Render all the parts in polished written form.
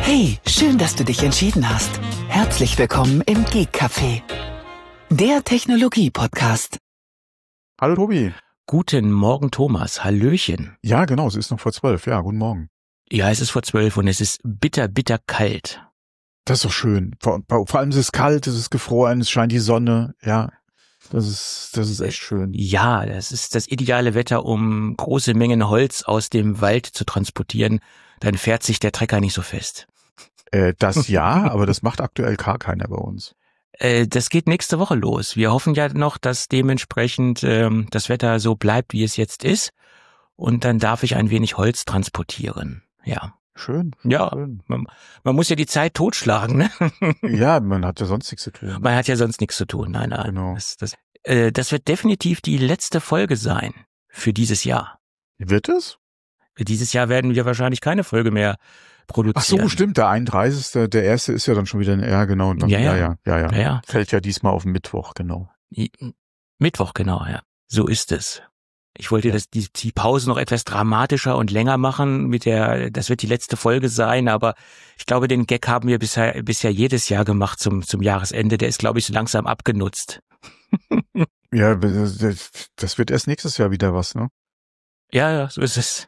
Hey, schön, dass du dich entschieden hast. Herzlich willkommen im Geek Café, der Technologie-Podcast. Hallo Tobi. Guten Morgen, Thomas. Hallöchen. Ja, genau, es ist noch vor 12. Ja, guten Morgen. Ja, es ist vor 12 und es ist bitter, bitter kalt. Das ist doch schön. Vor allem es ist kalt, es ist gefroren, es scheint die Sonne. Ja, das ist echt schön. Ja, das ist das ideale Wetter, um große Mengen Holz aus dem Wald zu transportieren. Dann fährt sich der Trecker nicht so fest. Das ja, aber das macht aktuell gar keiner bei uns. Das geht nächste Woche los. Wir hoffen ja noch, dass dementsprechend das Wetter so bleibt, wie es jetzt ist. Und dann darf ich ein wenig Holz transportieren. Ja. Schön. Ja, schön. Man muss ja die Zeit totschlagen, ne? Ja, man hat ja sonst nichts zu tun. Man hat ja sonst nichts zu tun. Nein. Genau. Das wird definitiv die letzte Folge sein für dieses Jahr. Wird es? Dieses Jahr werden wir wahrscheinlich keine Folge mehr produzieren. Ach so, stimmt, der 31. Der erste ist ja dann schon wieder, ja genau. Und dann, ja. Fällt ja diesmal auf den Mittwoch, genau. Mittwoch, genau, ja. So ist es. Ich wollte die Pause noch etwas dramatischer und länger machen das wird die letzte Folge sein, aber ich glaube, den Gag haben wir bisher jedes Jahr gemacht zum Jahresende. Der ist, glaube ich, so langsam abgenutzt. Ja, das wird erst nächstes Jahr wieder was, ne? Ja, so ist es.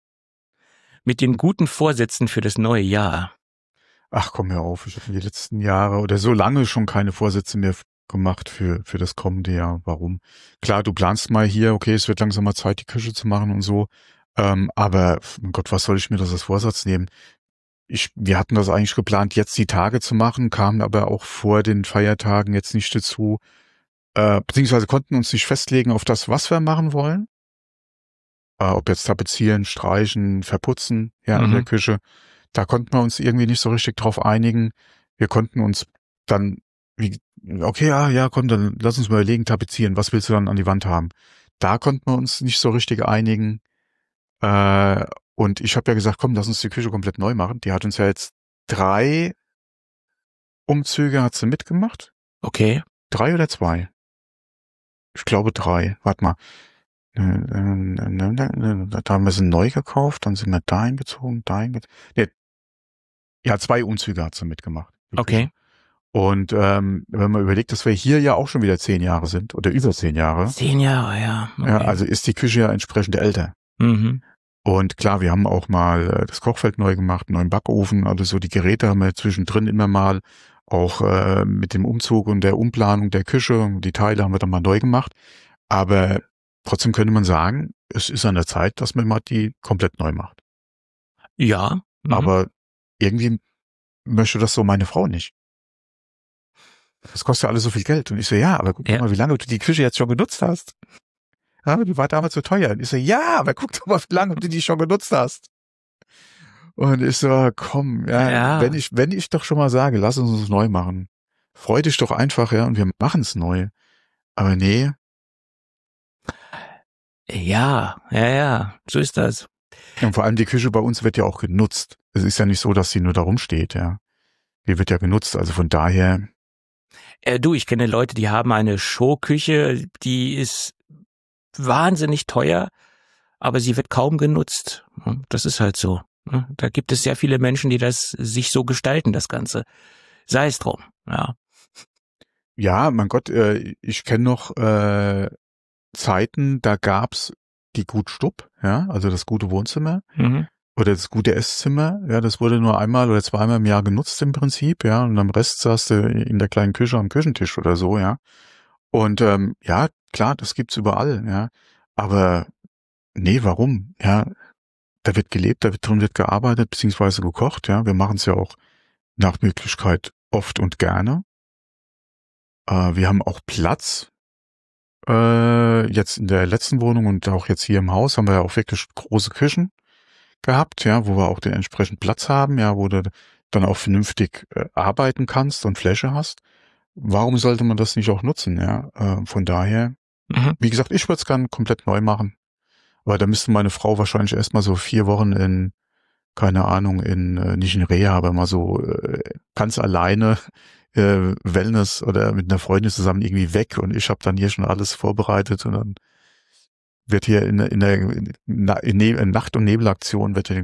Mit den guten Vorsätzen für das neue Jahr. Ach, komm hör auf, ich habe die letzten Jahre oder so lange schon keine Vorsätze mehr gemacht für das kommende Jahr. Warum? Klar, du planst mal hier, okay, es wird langsam mal Zeit, die Küche zu machen und so. Aber, mein Gott, was soll ich mir das als Vorsatz nehmen? Wir hatten das eigentlich geplant, jetzt die Tage zu machen, kamen aber auch vor den Feiertagen jetzt nicht dazu, beziehungsweise konnten uns nicht festlegen auf das, was wir machen wollen. Ob jetzt tapezieren, streichen, verputzen, ja, in der Küche. Da konnten wir uns irgendwie nicht so richtig drauf einigen. Wir konnten uns dann, okay, ja, komm, dann lass uns mal überlegen, tapezieren, was willst du dann an die Wand haben? Da konnten wir uns nicht so richtig einigen. Und ich habe ja gesagt, komm, lass uns die Küche komplett neu machen. Die hat uns ja jetzt 3 Umzüge hat sie mitgemacht. Okay. 3 oder 2? Ich glaube 3. Warte mal. Da haben wir sie neu gekauft, dann sind wir dahin gezogen. Nee. Ja, 2 Umzüge hat sie mitgemacht. Okay. Und wenn man überlegt, dass wir hier ja auch schon wieder 10 Jahre sind oder über 10 Jahre. 10 Jahre, ja. Okay. Ja, also ist die Küche ja entsprechend älter. Mhm. Und klar, wir haben auch mal das Kochfeld neu gemacht, einen neuen Backofen, also so die Geräte haben wir zwischendrin immer mal, auch mit dem Umzug und der Umplanung der Küche, die Teile haben wir dann mal neu gemacht. Aber trotzdem könnte man sagen, es ist an der Zeit, dass man mal die komplett neu macht. Ja. Aber irgendwie möchte das so meine Frau nicht. Das kostet ja alles so viel Geld. Und ich so, ja, aber guck mal, wie lange du die Küche jetzt schon genutzt hast. Ja, die war damals so teuer. Und ich so, ja, aber guck doch mal, wie lange du die schon genutzt hast. Und ich so, komm, ja. Wenn ich doch schon mal sage, lass uns es neu machen. Freu dich doch einfach, ja, und wir machen es neu. Aber nee. Ja, so ist das. Und vor allem die Küche bei uns wird ja auch genutzt. Es ist ja nicht so, dass sie nur da rumsteht, ja. Die wird ja genutzt, also von daher. Ich kenne Leute, die haben eine Showküche, die ist wahnsinnig teuer, aber sie wird kaum genutzt. Das ist halt so. Da gibt es sehr viele Menschen, die das sich so gestalten, das Ganze. Sei es drum, ja. Ja, mein Gott, ich kenne noch Zeiten, da gab's die Gut Stub, ja, also das gute Wohnzimmer oder das gute Esszimmer, ja, das wurde nur einmal oder zweimal im Jahr genutzt im Prinzip, ja, und am Rest saß du in der kleinen Küche am Küchentisch oder so, ja. Und ja, klar, das gibt's überall, ja, aber nee, warum? Ja, da wird gelebt, drin wird gearbeitet beziehungsweise gekocht, ja, wir machen es ja auch nach Möglichkeit oft und gerne. Wir haben auch Platz. Jetzt in der letzten Wohnung und auch jetzt hier im Haus haben wir ja auch wirklich große Küchen gehabt, ja, wo wir auch den entsprechenden Platz haben, ja, wo du dann auch vernünftig arbeiten kannst und Fläche hast. Warum sollte man das nicht auch nutzen, ja? Von daher, wie gesagt, ich würde es gerne komplett neu machen. Aber da müsste meine Frau wahrscheinlich erstmal so 4 Wochen in, keine Ahnung, nicht in Reha, aber mal so ganz alleine Wellness oder mit einer Freundin zusammen irgendwie weg und ich habe dann hier schon alles vorbereitet und dann wird hier in der Nacht- und Nebelaktion wird hier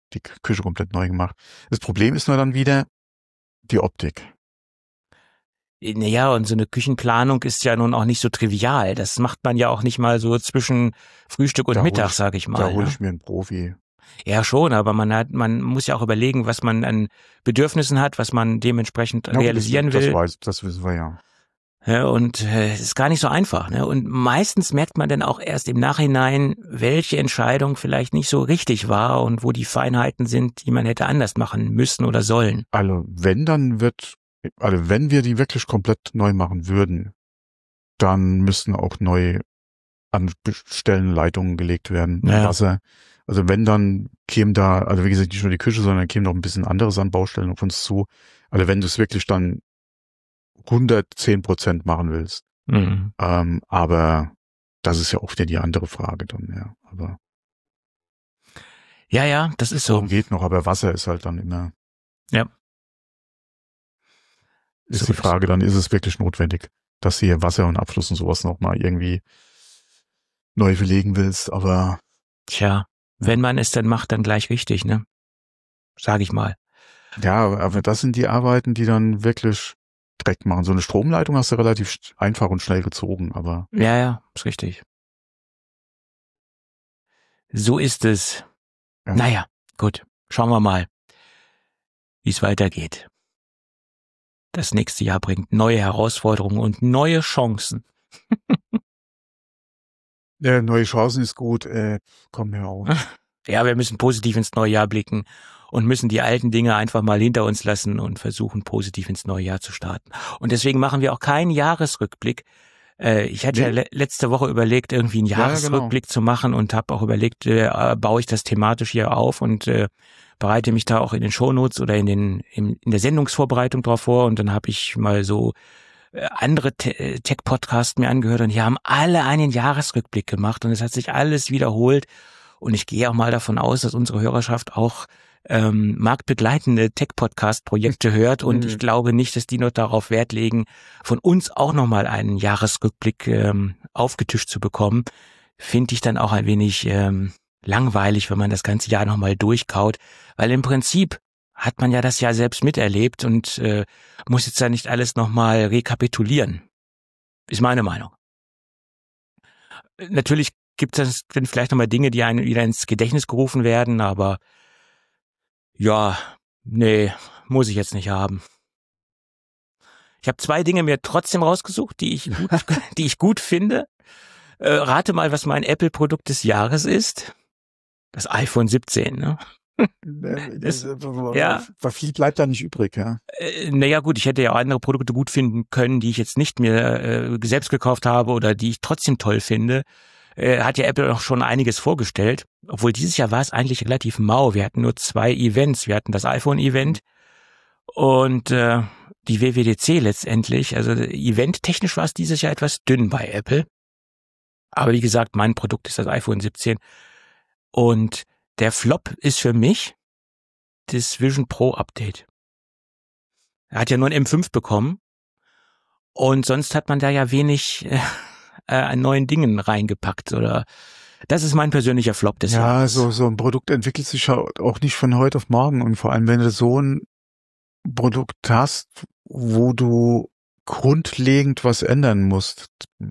die Küche komplett neu gemacht. Das Problem ist nur dann wieder die Optik. Naja, und so eine Küchenplanung ist ja nun auch nicht so trivial. Das macht man ja auch nicht mal so zwischen Frühstück und Mittag, sag ich mal. Da hole ich mir einen Profi. Ja, schon, aber man muss ja auch überlegen, was man an Bedürfnissen hat, was man dementsprechend realisieren will. Das wissen wir ja. Ja, und es ist gar nicht so einfach. Ne? Und meistens merkt man dann auch erst im Nachhinein, welche Entscheidung vielleicht nicht so richtig war und wo die Feinheiten sind, die man hätte anders machen müssen oder sollen. Also wenn wir die wirklich komplett neu machen würden, dann müssten auch neu an Stellen Leitungen gelegt werden. Ja. Wasser. Also wenn, dann käme da, also wie gesagt, nicht nur die Küche, sondern käme noch ein bisschen anderes an Baustellen auf uns zu. Also wenn du es wirklich dann 110% machen willst. Mhm. Aber das ist ja auch wieder die andere Frage dann, ja. Aber ja, das ist so. Geht noch, aber Wasser ist halt dann immer. Ja. Ist die Frage, dann ist es wirklich notwendig, dass du hier Wasser und Abfluss und sowas nochmal irgendwie neu verlegen willst, aber. Tja, wenn man es dann macht, dann gleich richtig, ne? Sag ich mal. Ja, aber das sind die Arbeiten, die dann wirklich Dreck machen. So eine Stromleitung hast du relativ einfach und schnell gezogen, aber. Ja, ist richtig. So ist es. Ja. Naja, gut. Schauen wir mal, wie es weitergeht. Das nächste Jahr bringt neue Herausforderungen und neue Chancen. Ja, neue Chancen ist gut. Komm mir auf. Ja, wir müssen positiv ins neue Jahr blicken und müssen die alten Dinge einfach mal hinter uns lassen und versuchen, positiv ins neue Jahr zu starten. Und deswegen machen wir auch keinen Jahresrückblick. Ich hatte ja letzte Woche überlegt, irgendwie einen Jahresrückblick zu machen und habe auch überlegt, baue ich das thematisch hier auf und bereite mich da auch in den Shownotes oder in der Sendungsvorbereitung drauf vor. Und dann habe ich mal so andere Tech-Podcasts mir angehört und die haben alle einen Jahresrückblick gemacht und es hat sich alles wiederholt. Und ich gehe auch mal davon aus, dass unsere Hörerschaft auch marktbegleitende Tech-Podcast-Projekte hört und ich glaube nicht, dass die noch darauf Wert legen, von uns auch nochmal einen Jahresrückblick aufgetischt zu bekommen. Finde ich dann auch ein wenig langweilig, wenn man das ganze Jahr nochmal durchkaut, weil im Prinzip hat man ja das Jahr selbst miterlebt und muss jetzt ja nicht alles nochmal rekapitulieren. Ist meine Meinung. Natürlich gibt es dann vielleicht nochmal Dinge, die einem wieder ins Gedächtnis gerufen werden, aber ja, nee, muss ich jetzt nicht haben. Ich habe 2 Dinge mir trotzdem rausgesucht, die ich gut finde. Rate mal, was mein Apple-Produkt des Jahres ist. Das iPhone 17, ne? Viel bleibt da nicht übrig, ja. Naja gut, ich hätte ja auch andere Produkte gut finden können, die ich jetzt nicht mir selbst gekauft habe oder die ich trotzdem toll finde. Hat ja Apple auch schon einiges vorgestellt. Obwohl dieses Jahr war es eigentlich relativ mau. Wir hatten nur 2 Events. Wir hatten das iPhone-Event und die WWDC letztendlich. Also eventtechnisch war es dieses Jahr etwas dünn bei Apple. Aber wie gesagt, mein Produkt ist das iPhone 17. Und der Flop ist für mich das Vision Pro Update. Er hat ja nur ein M5 bekommen und sonst hat man da ja wenig an neuen Dingen reingepackt oder das ist mein persönlicher Flop des Jahres. Ja, so ein Produkt entwickelt sich ja auch nicht von heute auf morgen und vor allem, wenn du so ein Produkt hast, wo du grundlegend was ändern musst.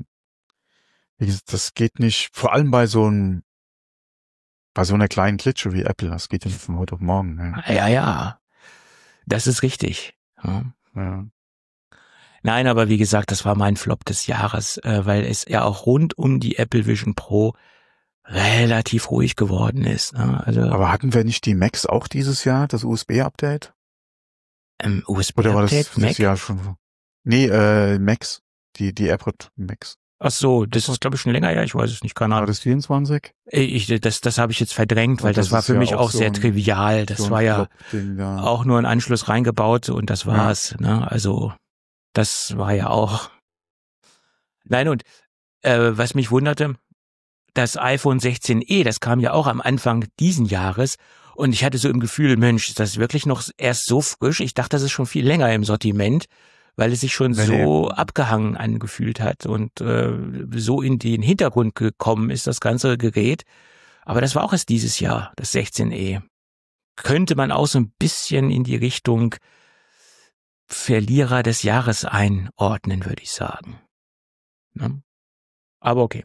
Das geht nicht, vor allem bei so einer kleinen Klitsche wie Apple, das geht ja nicht von heute auf morgen. Ne? Ja, das ist richtig. Ja. Nein, aber wie gesagt, das war mein Flop des Jahres, weil es ja auch rund um die Apple Vision Pro relativ ruhig geworden ist. Ne? Also, aber hatten wir nicht die Macs auch dieses Jahr, das USB-Update? USB-Update? Oder war das Jahr schon? Nee, Macs, die AirPod Macs. Ach so, das ist glaube ich schon länger, ja, ich weiß es nicht, keine Ahnung. War das 24? Das habe ich jetzt verdrängt, weil das war für mich auch sehr trivial. Das war ja auch nur ein Anschluss reingebaut und das war's. Ja. Ne? Also das war ja auch. Nein, und was mich wunderte, das iPhone 16e, das kam ja auch am Anfang diesen Jahres und ich hatte so im Gefühl, Mensch, ist das wirklich noch erst so frisch? Ich dachte, das ist schon viel länger im Sortiment, weil es sich schon so abgehangen angefühlt hat und so in den Hintergrund gekommen ist, das ganze Gerät. Aber das war auch erst dieses Jahr, das 16e. könnte man auch so ein bisschen in die Richtung Verlierer des Jahres einordnen, würde ich sagen. Ne? Aber okay.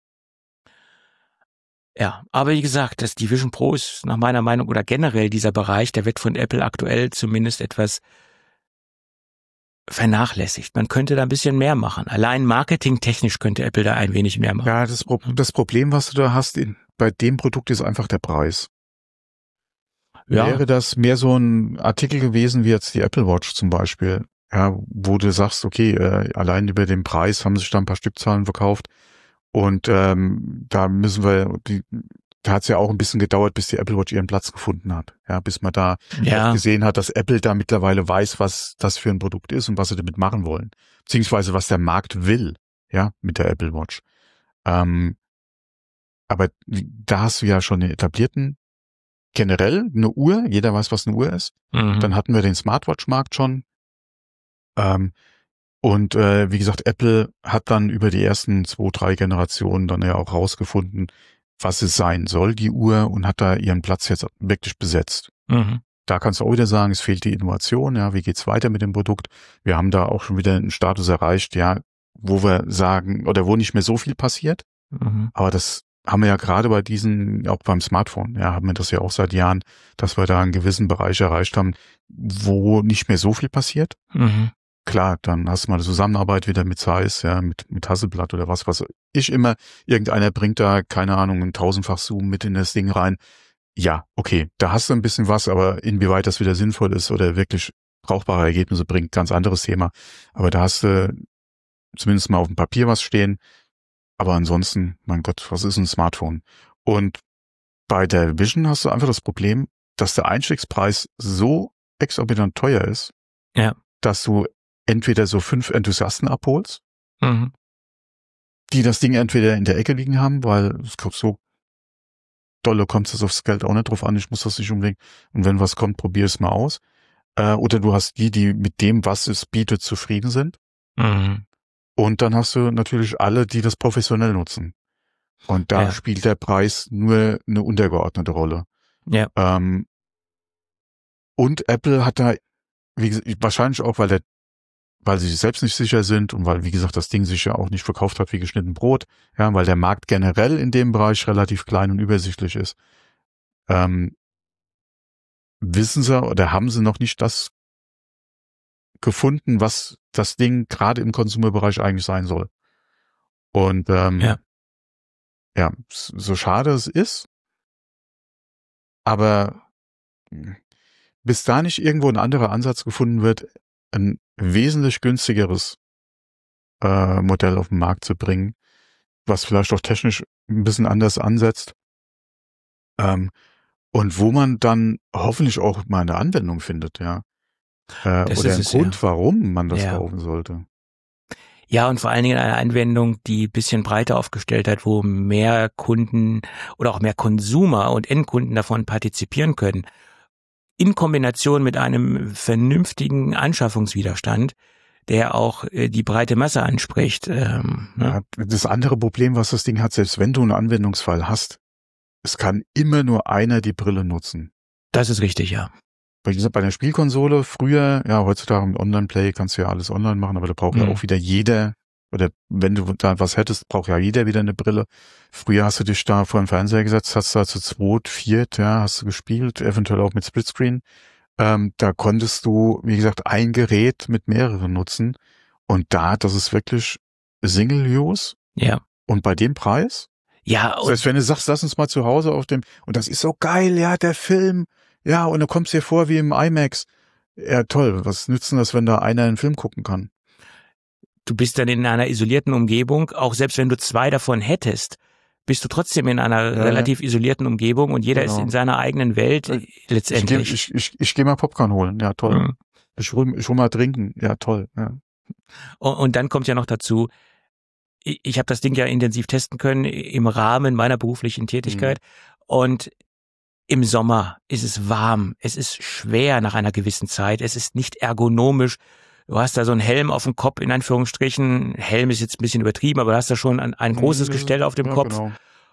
Ja, aber wie gesagt, die Vision Pro ist nach meiner Meinung oder generell dieser Bereich, der wird von Apple aktuell zumindest etwas vernachlässigt. Man könnte da ein bisschen mehr machen. Allein marketingtechnisch könnte Apple da ein wenig mehr machen. Ja, das Problem, was du da hast bei dem Produkt, ist einfach der Preis. Ja. Wäre das mehr so ein Artikel gewesen wie jetzt die Apple Watch zum Beispiel, ja, wo du sagst, okay, allein über den Preis haben sich da ein paar Stückzahlen verkauft und da hat es ja auch ein bisschen gedauert, bis die Apple Watch ihren Platz gefunden hat, ja, bis man da auch gesehen hat, dass Apple da mittlerweile weiß, was das für ein Produkt ist und was sie damit machen wollen, beziehungsweise was der Markt will, ja, mit der Apple Watch. Aber da hast du ja schon den etablierten, generell eine Uhr, jeder weiß, was eine Uhr ist. Mhm. Dann hatten wir den Smartwatch-Markt schon. Wie gesagt, Apple hat dann über die ersten 2, 3 Generationen dann ja auch rausgefunden, was es sein soll, die Uhr, und hat da ihren Platz jetzt wirklich besetzt. Mhm. Da kannst du auch wieder sagen, es fehlt die Innovation, ja, wie geht's weiter mit dem Produkt? Wir haben da auch schon wieder einen Status erreicht, ja, wo wir sagen, oder wo nicht mehr so viel passiert. Mhm. Aber das haben wir ja gerade bei auch beim Smartphone, ja, haben wir das ja auch seit Jahren, dass wir da einen gewissen Bereich erreicht haben, wo nicht mehr so viel passiert. Mhm. Klar, dann hast du mal eine Zusammenarbeit wieder mit Zeiss, ja, mit Hasselblad oder was ich immer. Irgendeiner bringt da, keine Ahnung, ein 1000-fach Zoom mit in das Ding rein. Ja, okay, da hast du ein bisschen was, aber inwieweit das wieder sinnvoll ist oder wirklich brauchbare Ergebnisse bringt, ganz anderes Thema. Aber da hast du zumindest mal auf dem Papier was stehen. Aber ansonsten, mein Gott, was ist ein Smartphone? Und bei der Vision hast du einfach das Problem, dass der Einstiegspreis so exorbitant teuer ist, ja, dass du entweder so 5 Enthusiasten abholst, die das Ding entweder in der Ecke liegen haben, weil so dolle kommt es aufs Geld auch nicht drauf an, ich muss das nicht unbedingt, und wenn was kommt, probier es mal aus. Oder du hast die mit dem, was es bietet, zufrieden sind. Mhm. Und dann hast du natürlich alle, die das professionell nutzen. Und da spielt der Preis nur eine untergeordnete Rolle. Ja. Und Apple hat da, wie gesagt, wahrscheinlich auch, weil sie sich selbst nicht sicher sind und weil, wie gesagt, das Ding sich ja auch nicht verkauft hat wie geschnitten Brot, ja, weil der Markt generell in dem Bereich relativ klein und übersichtlich ist, wissen sie oder haben sie noch nicht das gefunden, was das Ding gerade im Consumer-Bereich eigentlich sein soll. Und ja, so schade es ist, aber bis da nicht irgendwo ein anderer Ansatz gefunden wird, ein wesentlich günstigeres Modell auf den Markt zu bringen, was vielleicht auch technisch ein bisschen anders ansetzt, und wo man dann hoffentlich auch mal eine Anwendung findet, ja. Oder einen Grund, warum man das kaufen sollte. Ja, und vor allen Dingen eine Anwendung, die ein bisschen breiter aufgestellt hat, wo mehr Kunden oder auch mehr Konsumer und Endkunden davon partizipieren können. In Kombination mit einem vernünftigen Anschaffungswiderstand, der auch die breite Masse anspricht. Ne? Ja, das andere Problem, was das Ding hat, selbst wenn du einen Anwendungsfall hast, es kann immer nur einer die Brille nutzen. Das ist richtig, ja. Bei einer Spielkonsole früher, ja, heutzutage mit Online-Play kannst du ja alles online machen, aber da braucht ja auch wieder jeder, oder wenn du da was hättest, braucht ja jeder wieder eine Brille. Früher hast du dich da vor den Fernseher gesetzt, hast da zu 2, 4, ja, hast du gespielt, eventuell auch mit Splitscreen. Da konntest du, wie gesagt, ein Gerät mit mehreren nutzen. Und das ist wirklich Single-Use. Ja. Und bei dem Preis? Ja. Das heißt, wenn du sagst, lass uns mal zu Hause und das ist so geil, ja, der Film, ja, und du kommst dir vor wie im IMAX. Ja, toll, was nützt denn das, wenn da einer einen Film gucken kann? Du bist dann in einer isolierten Umgebung, auch selbst wenn du 2 davon hättest, bist du trotzdem in einer relativ isolierten Umgebung und jeder ist in seiner eigenen Welt letztendlich. Ich gehe mal Popcorn holen, ja toll. Mhm. Ich hol mal trinken, ja toll. Ja. Und dann kommt ja noch dazu, ich habe das Ding ja intensiv testen können im Rahmen meiner beruflichen Tätigkeit und im Sommer ist es warm, es ist schwer nach einer gewissen Zeit, es ist nicht ergonomisch. Du hast da so einen Helm auf dem Kopf, in Anführungsstrichen. Helm ist jetzt ein bisschen übertrieben, aber du hast da schon ein großes Gestell auf dem Kopf. Genau.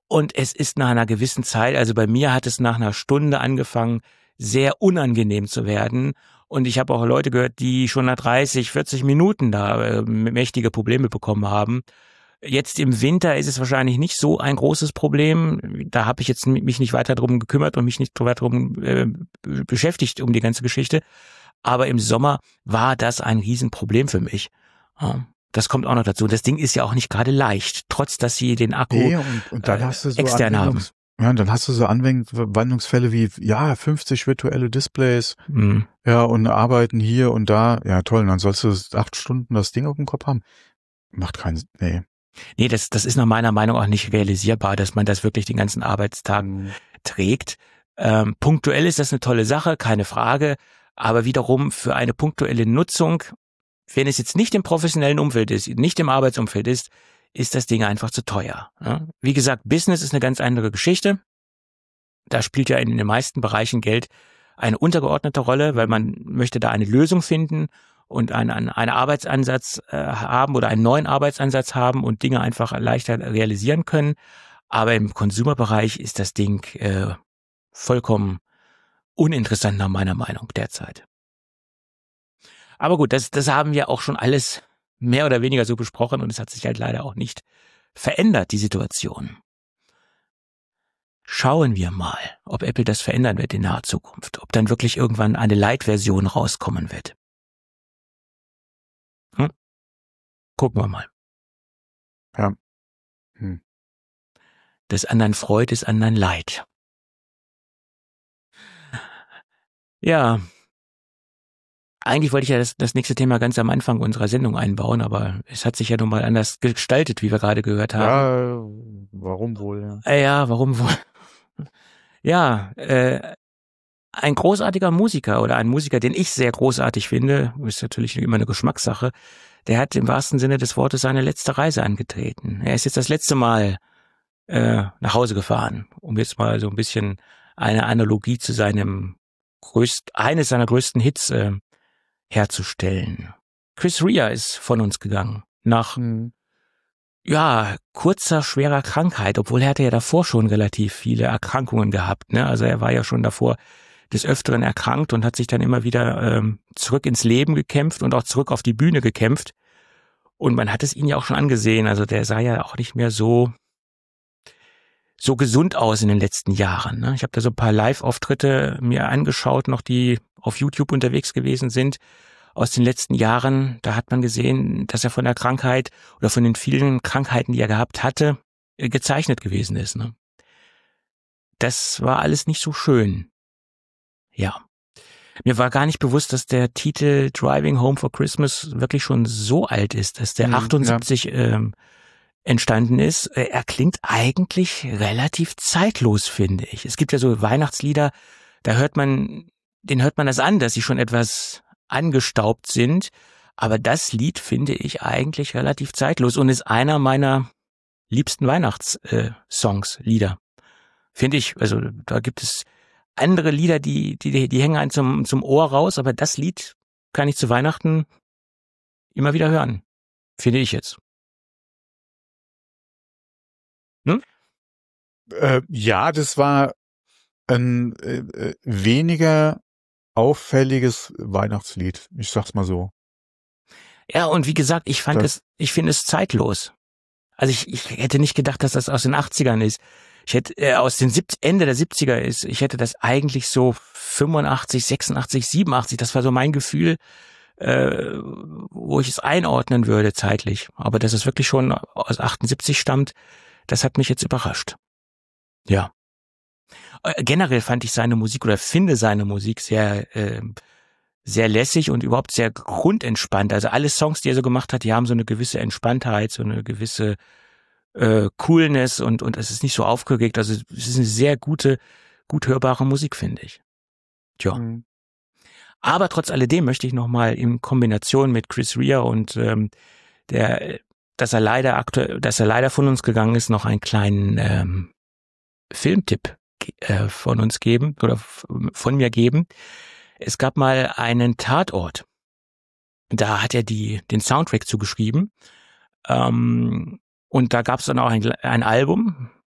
Und es ist nach einer gewissen Zeit, also bei mir hat es nach einer Stunde angefangen, sehr unangenehm zu werden. Und ich habe auch Leute gehört, die schon nach 30, 40 Minuten da mächtige Probleme bekommen haben. Jetzt im Winter ist es wahrscheinlich nicht so ein großes Problem. Da habe ich jetzt mich nicht weiter drum gekümmert und mich nicht weiter drum beschäftigt um die ganze Geschichte. Aber im Sommer war das ein Riesenproblem für mich. Ja, das kommt auch noch dazu. Das Ding ist ja auch nicht gerade leicht, trotz dass sie den Akku und dann hast du so extern haben. Ja, und dann hast du so Anwendungsfälle wie, 50 virtuelle Displays, Mhm. ja, und arbeiten hier und da. Ja, toll, und dann sollst du 8 Stunden das Ding auf dem Kopf haben. Macht keinen Sinn, nee. Nee, das ist nach meiner Meinung auch nicht realisierbar, dass man das wirklich den ganzen Arbeitstag trägt. Punktuell ist das eine tolle Sache, keine Frage. Aber wiederum für eine punktuelle Nutzung, wenn es jetzt nicht im professionellen Umfeld ist, nicht im Arbeitsumfeld ist das Ding einfach zu teuer. Ja? Wie gesagt, Business ist eine ganz andere Geschichte. Da spielt ja in den meisten Bereichen Geld eine untergeordnete Rolle, weil man möchte da eine Lösung finden und einen Arbeitsansatz haben oder einen neuen Arbeitsansatz haben und Dinge einfach leichter realisieren können. Aber im Consumer-Bereich ist das Ding vollkommen uninteressant nach meiner Meinung derzeit. Aber gut, das haben wir auch schon alles mehr oder weniger so besprochen und es hat sich halt leider auch nicht verändert, die Situation. Schauen wir mal, ob Apple das verändern wird in naher Zukunft, ob dann wirklich irgendwann eine Light-Version rauskommen wird. Gucken wir mal. Ja. Des anderen Freud, des anderen Leid. Ja, eigentlich wollte ich ja das nächste Thema ganz am Anfang unserer Sendung einbauen, aber es hat sich ja nun mal anders gestaltet, wie wir gerade gehört haben. Ja, warum wohl? Ja, warum wohl? Ja, ein großartiger Musiker oder ein Musiker, den ich sehr großartig finde, ist natürlich immer eine Geschmackssache, der hat im wahrsten Sinne des Wortes seine letzte Reise angetreten. Er ist jetzt das letzte Mal nach Hause gefahren, um jetzt mal so ein bisschen eine Analogie zu eines seiner größten Hits herzustellen. Chris Rea ist von uns gegangen. Nach kurzer, schwerer Krankheit, obwohl er hatte ja davor schon relativ viele Erkrankungen gehabt. Ne? Also er war ja schon davor des Öfteren erkrankt und hat sich dann immer wieder zurück ins Leben gekämpft und auch zurück auf die Bühne gekämpft. Und man hat es ihn ja auch schon angesehen. Also der sah ja auch nicht mehr so gesund aus in den letzten Jahren. Ne? Ich habe da so ein paar Live-Auftritte mir angeschaut, noch die auf YouTube unterwegs gewesen sind aus den letzten Jahren. Da hat man gesehen, dass er von der Krankheit oder von den vielen Krankheiten, die er gehabt hatte, gezeichnet gewesen ist. Ne? Das war alles nicht so schön. Ja. Mir war gar nicht bewusst, dass der Titel Driving Home for Christmas wirklich schon so alt ist, dass der 78 entstanden ist. Er klingt eigentlich relativ zeitlos, finde ich. Es gibt ja so Weihnachtslieder, denen hört man das an, dass sie schon etwas angestaubt sind. Aber das Lied finde ich eigentlich relativ zeitlos und ist einer meiner liebsten Weihnachtssongs, Lieder. Finde ich. Also da gibt es andere Lieder, die hängen einem zum Ohr raus, aber das Lied kann ich zu Weihnachten immer wieder hören. Finde ich jetzt. Ja, das war ein weniger auffälliges Weihnachtslied. Ich sag's mal so. Ja, und wie gesagt, ich finde es zeitlos. Also ich hätte nicht gedacht, dass das aus den 80ern ist. Ich hätte aus den Ende der 70er ist. Ich hätte das eigentlich so 85, 86, 87. Das war so mein Gefühl, wo ich es einordnen würde zeitlich. Aber dass es wirklich schon aus 78 stammt, das hat mich jetzt überrascht. Ja. Generell fand ich seine Musik oder finde seine Musik sehr lässig und überhaupt sehr grundentspannt. Also alle Songs, die er so gemacht hat, die haben so eine gewisse Entspanntheit, so eine gewisse Coolness und es ist nicht so aufgeregt. Also es ist eine sehr gut hörbare Musik, finde ich. Tja. Aber trotz alledem möchte ich nochmal in Kombination mit Chris Rea und dass er leider von uns gegangen ist, noch einen kleinen Filmtipp von uns geben oder von mir geben. Es gab mal einen Tatort. Da hat er den Soundtrack zugeschrieben. Und da gab es dann auch ein Album.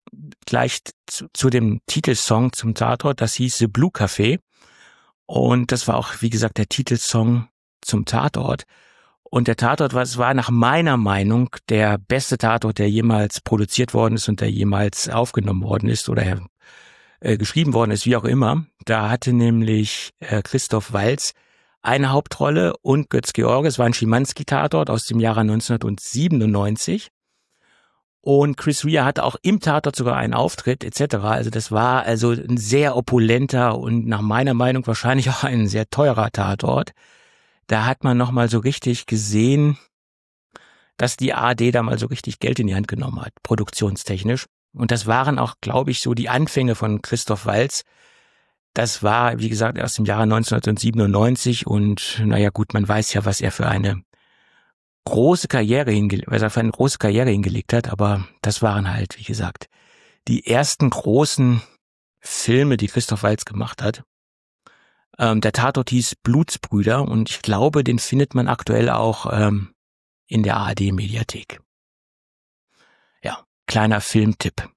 gleich zu dem Titelsong zum Tatort, das hieß The Blue Café. Und das war auch, wie gesagt, der Titelsong zum Tatort. Und der Tatort war nach meiner Meinung der beste Tatort, der jemals produziert worden ist und der jemals aufgenommen worden ist oder geschrieben worden ist, wie auch immer. Da hatte nämlich Christoph Waltz eine Hauptrolle und Götz George. Es war ein Schimanski-Tatort aus dem Jahre 1997. Und Chris Rea hatte auch im Tatort sogar einen Auftritt etc. Also das war also ein sehr opulenter und nach meiner Meinung wahrscheinlich auch ein sehr teurer Tatort. Da hat man nochmal so richtig gesehen, dass die ARD da mal so richtig Geld in die Hand genommen hat, produktionstechnisch. Und das waren auch, glaube ich, so die Anfänge von Christoph Waltz. Das war, wie gesagt, erst im Jahre 1997 und naja gut, man weiß ja, was er für eine große Karriere hingelegt hat, aber das waren halt, wie gesagt, die ersten großen Filme, die Christoph Waltz gemacht hat. Der Tatort hieß Blutsbrüder und ich glaube, den findet man aktuell auch in der ARD-Mediathek. Ja, kleiner Filmtipp.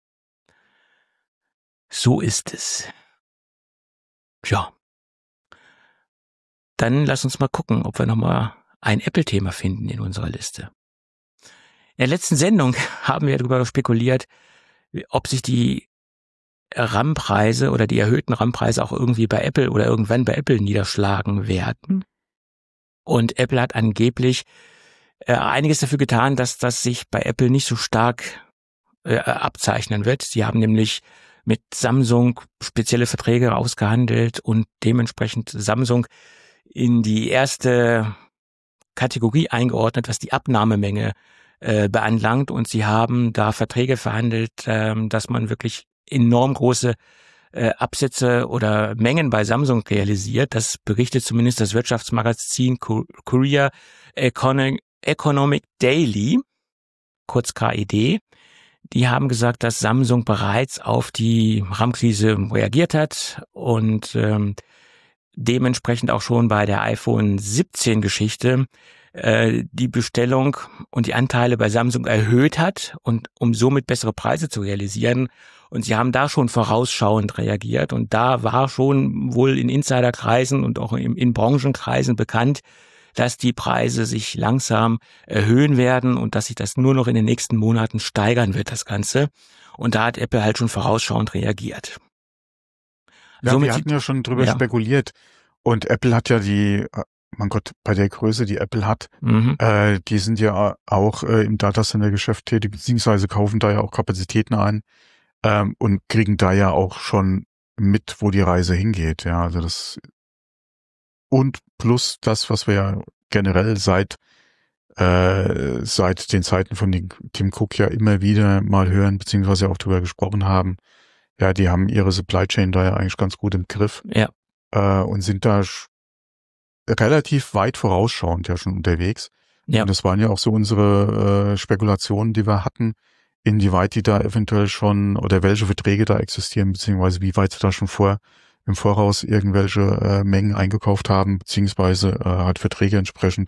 So ist es. Ja. Dann lass uns mal gucken, ob wir nochmal ein Apple-Thema finden in unserer Liste. In der letzten Sendung haben wir darüber spekuliert, ob sich die RAM-Preise oder die erhöhten RAM-Preise auch irgendwie bei Apple oder irgendwann bei Apple niederschlagen werden. Und Apple hat angeblich einiges dafür getan, dass das sich bei Apple nicht so stark abzeichnen wird. Sie haben nämlich mit Samsung spezielle Verträge ausgehandelt und dementsprechend Samsung in die erste Kategorie eingeordnet, was die Abnahmemenge beanlangt. Und sie haben da Verträge verhandelt, dass man wirklich enorm große Absätze oder Mengen bei Samsung realisiert. Das berichtet zumindest das Wirtschaftsmagazin Korea Economic Daily, kurz KED. Die haben gesagt, dass Samsung bereits auf die RAM-Krise reagiert hat und dementsprechend auch schon bei der iPhone 17 Geschichte die Bestellung und die Anteile bei Samsung erhöht hat und um somit bessere Preise zu realisieren. Und sie haben da schon vorausschauend reagiert und da war schon wohl in Insiderkreisen und auch in Branchenkreisen bekannt, dass die Preise sich langsam erhöhen werden und dass sich das nur noch in den nächsten Monaten steigern wird, das Ganze. Und da hat Apple halt schon vorausschauend reagiert. Ja, somit wir hatten ja schon drüber spekuliert und Apple hat ja mein Gott, bei der Größe, die Apple hat, die sind ja auch im Datacenter-Geschäft tätig, beziehungsweise kaufen da ja auch Kapazitäten ein und kriegen da ja auch schon mit, wo die Reise hingeht. Ja, also das und plus das, was wir ja generell seit den Zeiten von Tim Cook ja immer wieder mal hören, beziehungsweise auch drüber gesprochen haben. Ja, die haben ihre Supply Chain da ja eigentlich ganz gut im Griff. Ja. Und sind da relativ weit vorausschauend ja schon unterwegs. Ja. Und das waren ja auch so unsere Spekulationen, die wir hatten, inwieweit die da eventuell schon oder welche Verträge da existieren, beziehungsweise wie weit sie da schon im Voraus irgendwelche Mengen eingekauft haben, beziehungsweise halt Verträge entsprechend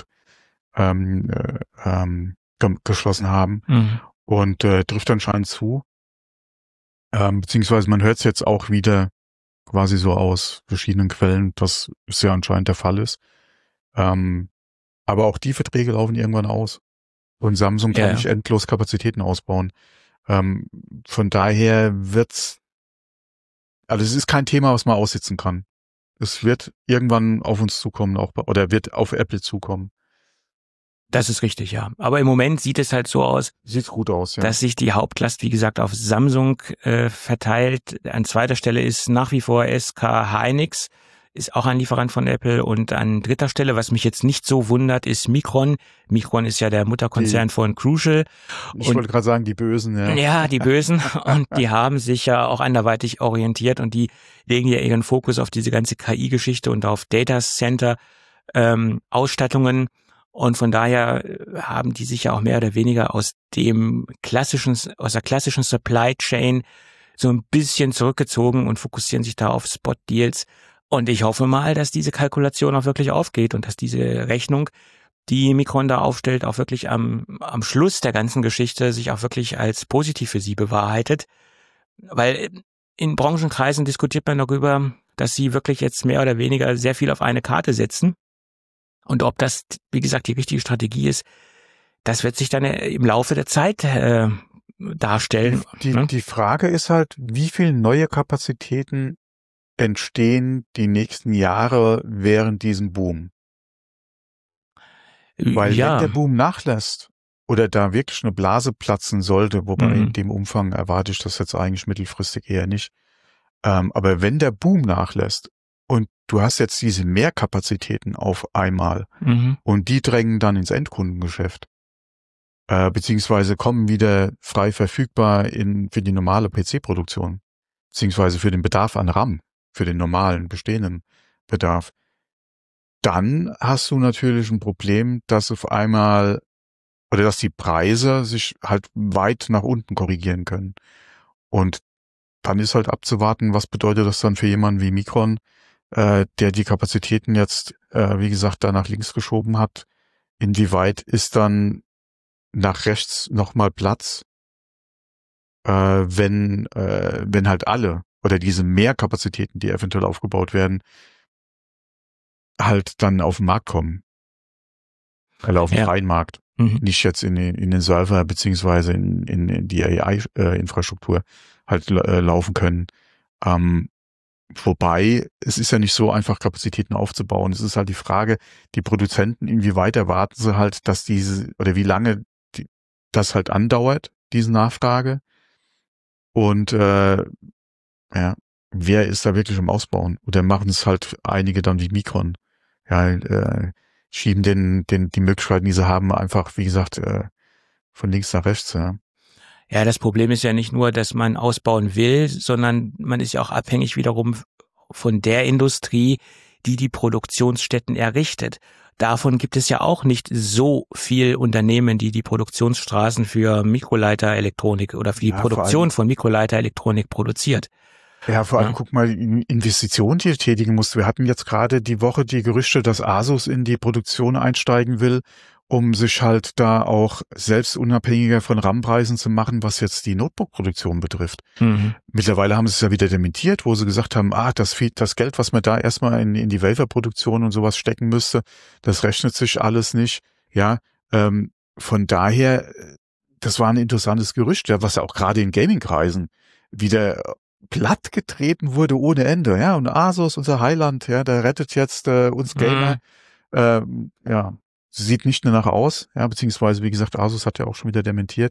geschlossen haben. Und trifft anscheinend zu. Beziehungsweise man hört es jetzt auch wieder quasi so aus verschiedenen Quellen, dass es ja anscheinend der Fall ist. Aber auch die Verträge laufen irgendwann aus. Und Samsung kann nicht endlos Kapazitäten ausbauen. Von daher also es ist kein Thema, was man aussitzen kann. Es wird irgendwann auf uns zukommen, oder wird auf Apple zukommen. Das ist richtig, ja. Aber im Moment sieht es halt so aus. Sieht gut aus, ja. Dass sich die Hauptlast, wie gesagt, auf Samsung verteilt. An zweiter Stelle ist nach wie vor SK Hynix, ist auch ein Lieferant von Apple. Und an dritter Stelle, was mich jetzt nicht so wundert, ist Micron. Micron ist ja der Mutterkonzern von Crucial. Ich wollte gerade sagen, die Bösen, ja. Ja, die Bösen. Und die haben sich ja auch anderweitig orientiert und die legen ja ihren Fokus auf diese ganze KI-Geschichte und auf Data Center Ausstattungen. Und von daher haben die sich ja auch mehr oder weniger aus der klassischen Supply Chain so ein bisschen zurückgezogen und fokussieren sich da auf Spot-Deals. Und ich hoffe mal, dass diese Kalkulation auch wirklich aufgeht und dass diese Rechnung die Micron da aufstellt, auch wirklich am Schluss der ganzen Geschichte sich auch wirklich als positiv für sie bewahrheitet. Weil in Branchenkreisen diskutiert man darüber, dass sie wirklich jetzt mehr oder weniger sehr viel auf eine Karte setzen. Und ob das, wie gesagt, die richtige Strategie ist, das wird sich dann im Laufe der Zeit darstellen. Die Frage ist halt, wie viele neue Kapazitäten entstehen die nächsten Jahre während diesem Boom? Weil wenn der Boom nachlässt oder da wirklich eine Blase platzen sollte, wobei in dem Umfang erwarte ich das jetzt eigentlich mittelfristig eher nicht, aber wenn der Boom nachlässt und du hast jetzt diese Mehrkapazitäten auf einmal und die drängen dann ins Endkundengeschäft, beziehungsweise kommen wieder frei verfügbar für die normale PC-Produktion, beziehungsweise für den Bedarf an RAM, für den normalen bestehenden Bedarf, dann hast du natürlich ein Problem, dass auf einmal oder dass die Preise sich halt weit nach unten korrigieren können. Und dann ist halt abzuwarten, was bedeutet das dann für jemanden wie Micron, der die Kapazitäten jetzt, wie gesagt, da nach links geschoben hat. Inwieweit ist dann nach rechts nochmal Platz, wenn halt alle oder diese Mehrkapazitäten, die eventuell aufgebaut werden, halt dann auf den Markt kommen. Also auf den freien Markt. Nicht jetzt in den Server beziehungsweise in die AI-Infrastruktur halt laufen können. Wobei, es ist ja nicht so einfach, Kapazitäten aufzubauen. Es ist halt die Frage, die Produzenten, inwieweit erwarten sie halt, dass wie lange das halt andauert, diese Nachfrage. Und wer ist da wirklich am Ausbauen? Oder machen es halt einige dann wie Micron? Ja, schieben die Möglichkeiten, die sie haben, einfach, wie gesagt, von links nach rechts. Ja. Ja, das Problem ist ja nicht nur, dass man ausbauen will, sondern man ist ja auch abhängig wiederum von der Industrie, die Produktionsstätten errichtet. Davon gibt es ja auch nicht so viel Unternehmen, die Produktionsstraßen für Mikroleiterelektronik oder für die Produktion von Mikroleiterelektronik produziert. Ja, vor allem guck mal, Investitionen, die tätigen musst. Wir hatten jetzt gerade die Woche die Gerüchte, dass Asus in die Produktion einsteigen will, um sich halt da auch selbst unabhängiger von RAM-Preisen zu machen, was jetzt die Notebook-Produktion betrifft. Mittlerweile haben sie es ja wieder dementiert, wo sie gesagt haben, das Geld, was man da erstmal in die Wafer-Produktion und sowas stecken müsste, das rechnet sich alles nicht. Ja, von daher, das war ein interessantes Gerücht, ja, was ja auch gerade in Gaming-Kreisen wieder platt getreten wurde ohne Ende, ja, und Asus, unser Heiland, ja, der rettet jetzt uns Gamer, sieht nicht danach aus, ja, beziehungsweise, wie gesagt, Asus hat ja auch schon wieder dementiert.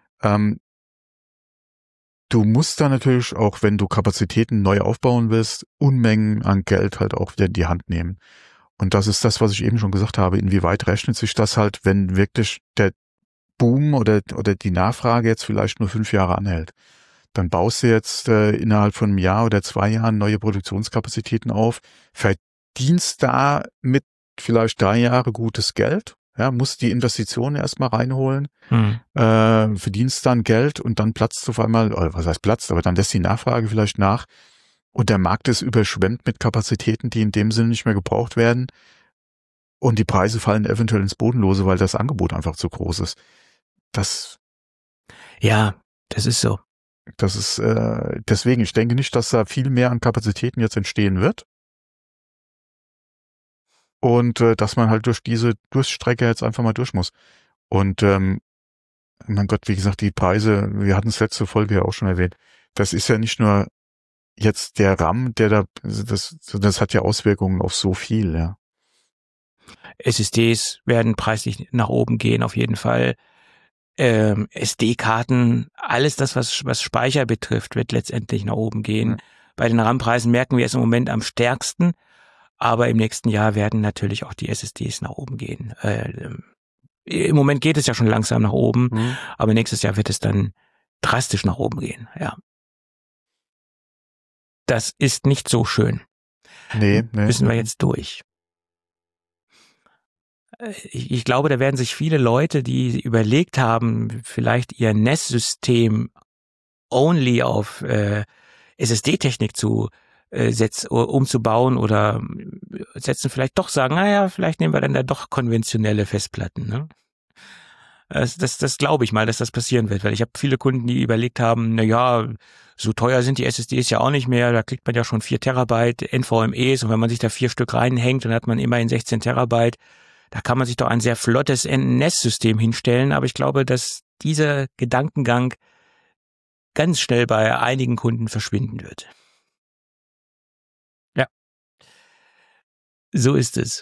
Du musst da natürlich auch, wenn du Kapazitäten neu aufbauen willst, Unmengen an Geld halt auch wieder in die Hand nehmen. Und das ist das, was ich eben schon gesagt habe, inwieweit rechnet sich das halt, wenn wirklich der Boom oder die Nachfrage jetzt vielleicht nur 5 Jahre anhält. Dann baust du jetzt innerhalb von einem Jahr oder 2 Jahren neue Produktionskapazitäten auf, verdienst da mit vielleicht 3 Jahre gutes Geld, ja, musst die Investitionen erstmal reinholen, verdienst dann Geld und dann platzt auf einmal, oder was heißt platzt, aber dann lässt die Nachfrage vielleicht nach und der Markt ist überschwemmt mit Kapazitäten, die in dem Sinne nicht mehr gebraucht werden und die Preise fallen eventuell ins Bodenlose, weil das Angebot einfach zu groß ist. Das ist so. Das ist deswegen, ich denke nicht, dass da viel mehr an Kapazitäten jetzt entstehen wird. Und dass man halt durch diese Durststrecke jetzt einfach mal durch muss. Und mein Gott, wie gesagt, die Preise, wir hatten es letzte Folge ja auch schon erwähnt, das ist ja nicht nur jetzt der RAM, das hat ja Auswirkungen auf so viel, ja. SSDs werden preislich nach oben gehen, auf jeden Fall. SD-Karten, alles das, was Speicher betrifft, wird letztendlich nach oben gehen. Bei den RAM-Preisen merken wir es im Moment am stärksten, aber im nächsten Jahr werden natürlich auch die SSDs nach oben gehen. Im Moment geht es ja schon langsam nach oben, aber nächstes Jahr wird es dann drastisch nach oben gehen, ja. Das ist nicht so schön. Nee. Müssen wir jetzt durch. Ich glaube, da werden sich viele Leute, die überlegt haben, vielleicht ihr NAS-System only auf SSD-Technik umzubauen oder Sätzen vielleicht doch sagen, naja, vielleicht nehmen wir dann da doch konventionelle Festplatten, ne? Das glaube ich mal, dass das passieren wird, weil ich habe viele Kunden, die überlegt haben, na ja, so teuer sind die SSDs ja auch nicht mehr, da kriegt man ja schon 4 Terabyte NVMEs und wenn man sich da 4 Stück reinhängt, dann hat man immerhin 16 Terabyte. Da kann man sich doch ein sehr flottes NS-System hinstellen, aber ich glaube, dass dieser Gedankengang ganz schnell bei einigen Kunden verschwinden wird. Ja, so ist es.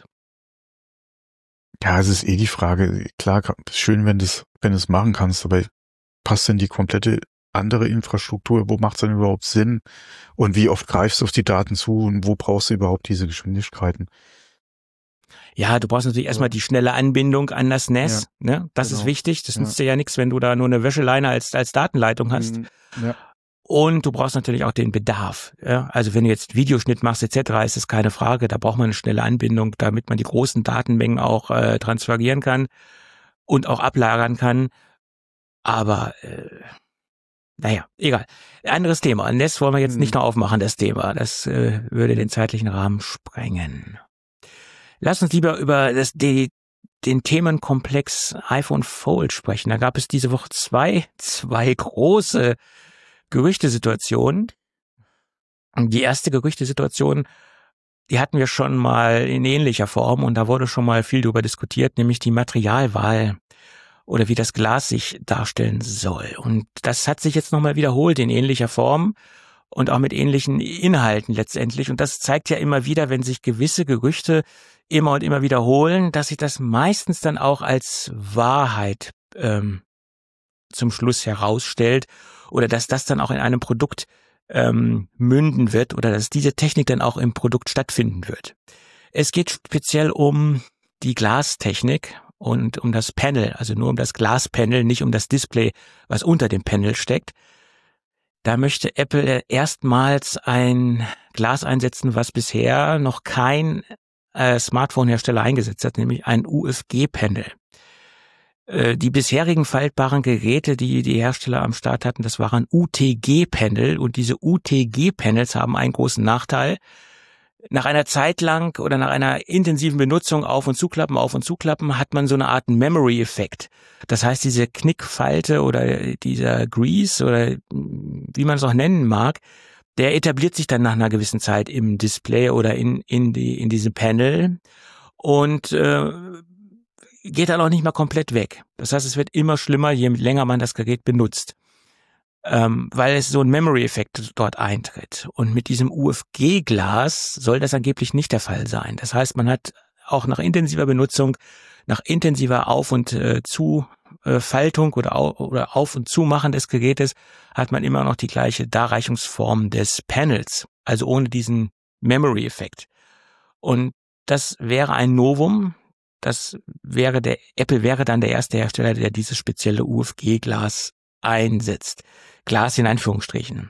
Ja, es ist eh die Frage. Klar, schön, wenn du es machen kannst, aber passt denn die komplette andere Infrastruktur? Wo macht es denn überhaupt Sinn? Und wie oft greifst du auf die Daten zu und wo brauchst du überhaupt diese Geschwindigkeiten? Ja, du brauchst natürlich erstmal die schnelle Anbindung an das NAS, ne? Das ist wichtig. Das nützt dir ja nichts, wenn du da nur eine Wäscheleine als Datenleitung hast. Ja. Und du brauchst natürlich auch den Bedarf. Ja? Also wenn du jetzt Videoschnitt machst etc., ist das keine Frage. Da braucht man eine schnelle Anbindung, damit man die großen Datenmengen auch transferieren kann und auch ablagern kann. Aber naja, egal. Anderes Thema. NAS wollen wir jetzt nicht noch aufmachen, das Thema. Das würde den zeitlichen Rahmen sprengen. Lass uns lieber über den Themenkomplex iPhone Fold sprechen. Da gab es diese Woche zwei große Gerüchtesituationen. Die erste Gerüchtesituation, die hatten wir schon mal in ähnlicher Form und da wurde schon mal viel darüber diskutiert, nämlich die Materialwahl oder wie das Glas sich darstellen soll. Und das hat sich jetzt nochmal wiederholt in ähnlicher Form und auch mit ähnlichen Inhalten letztendlich. Und das zeigt ja immer wieder, wenn sich gewisse Gerüchte immer und immer wiederholen, dass sich das meistens dann auch als Wahrheit zum Schluss herausstellt oder dass das dann auch in einem Produkt münden wird oder dass diese Technik dann auch im Produkt stattfinden wird. Es geht speziell um die Glastechnik und um das Panel, also nur um das Glaspanel, nicht um das Display, was unter dem Panel steckt. Da möchte Apple erstmals ein Glas einsetzen, was bisher noch kein Smartphone-Hersteller eingesetzt hat, nämlich ein UFG-Panel. Die bisherigen faltbaren Geräte, die die Hersteller am Start hatten, das waren UTG-Panel und diese UTG-Panels haben einen großen Nachteil. Nach einer Zeit lang oder nach einer intensiven Benutzung auf und zuklappen, hat man so eine Art Memory-Effekt. Das heißt, diese Knickfalte oder dieser Grease oder wie man es auch nennen mag, der etabliert sich dann nach einer gewissen Zeit im Display oder in diesem Panel und geht dann auch nicht mehr komplett weg. Das heißt, es wird immer schlimmer, je länger man das Gerät benutzt, weil es so ein Memory-Effekt dort eintritt. Und mit diesem UFG-Glas soll das angeblich nicht der Fall sein. Das heißt, man hat auch nach intensiver Benutzung, nach intensiver Auf- und Zufaltung oder Auf- und Zumachen des Gerätes, hat man immer noch die gleiche Darreichungsform des Panels, also ohne diesen Memory-Effekt. Und das wäre ein Novum. Apple wäre dann der erste Hersteller, der dieses spezielle UFG-Glas einsetzt. Glas in Anführungsstrichen.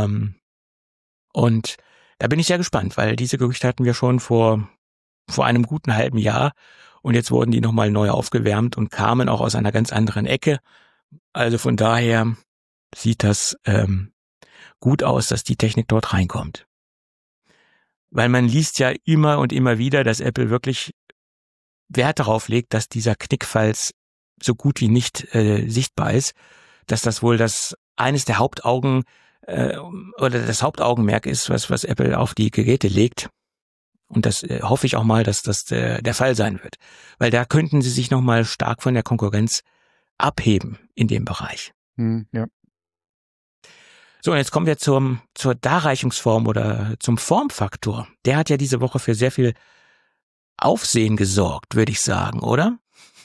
Und da bin ich sehr gespannt, weil diese Gerüchte hatten wir schon vor einem guten halben Jahr und jetzt wurden die nochmal neu aufgewärmt und kamen auch aus einer ganz anderen Ecke. Also von daher sieht das gut aus, dass die Technik dort reinkommt. Weil man liest ja immer und immer wieder, dass Apple wirklich Wert darauf legt, dass dieser Knickfalz so gut wie nicht sichtbar ist, dass das wohl eines der Hauptaugen oder das Hauptaugenmerk ist, was Apple auf die Geräte legt. Und das hoffe ich auch mal, dass das der Fall sein wird. Weil da könnten sie sich nochmal stark von der Konkurrenz abheben in dem Bereich. Ja. So, und jetzt kommen wir zur Darreichungsform oder zum Formfaktor. Der hat ja diese Woche für sehr viel Aufsehen gesorgt, würde ich sagen, oder?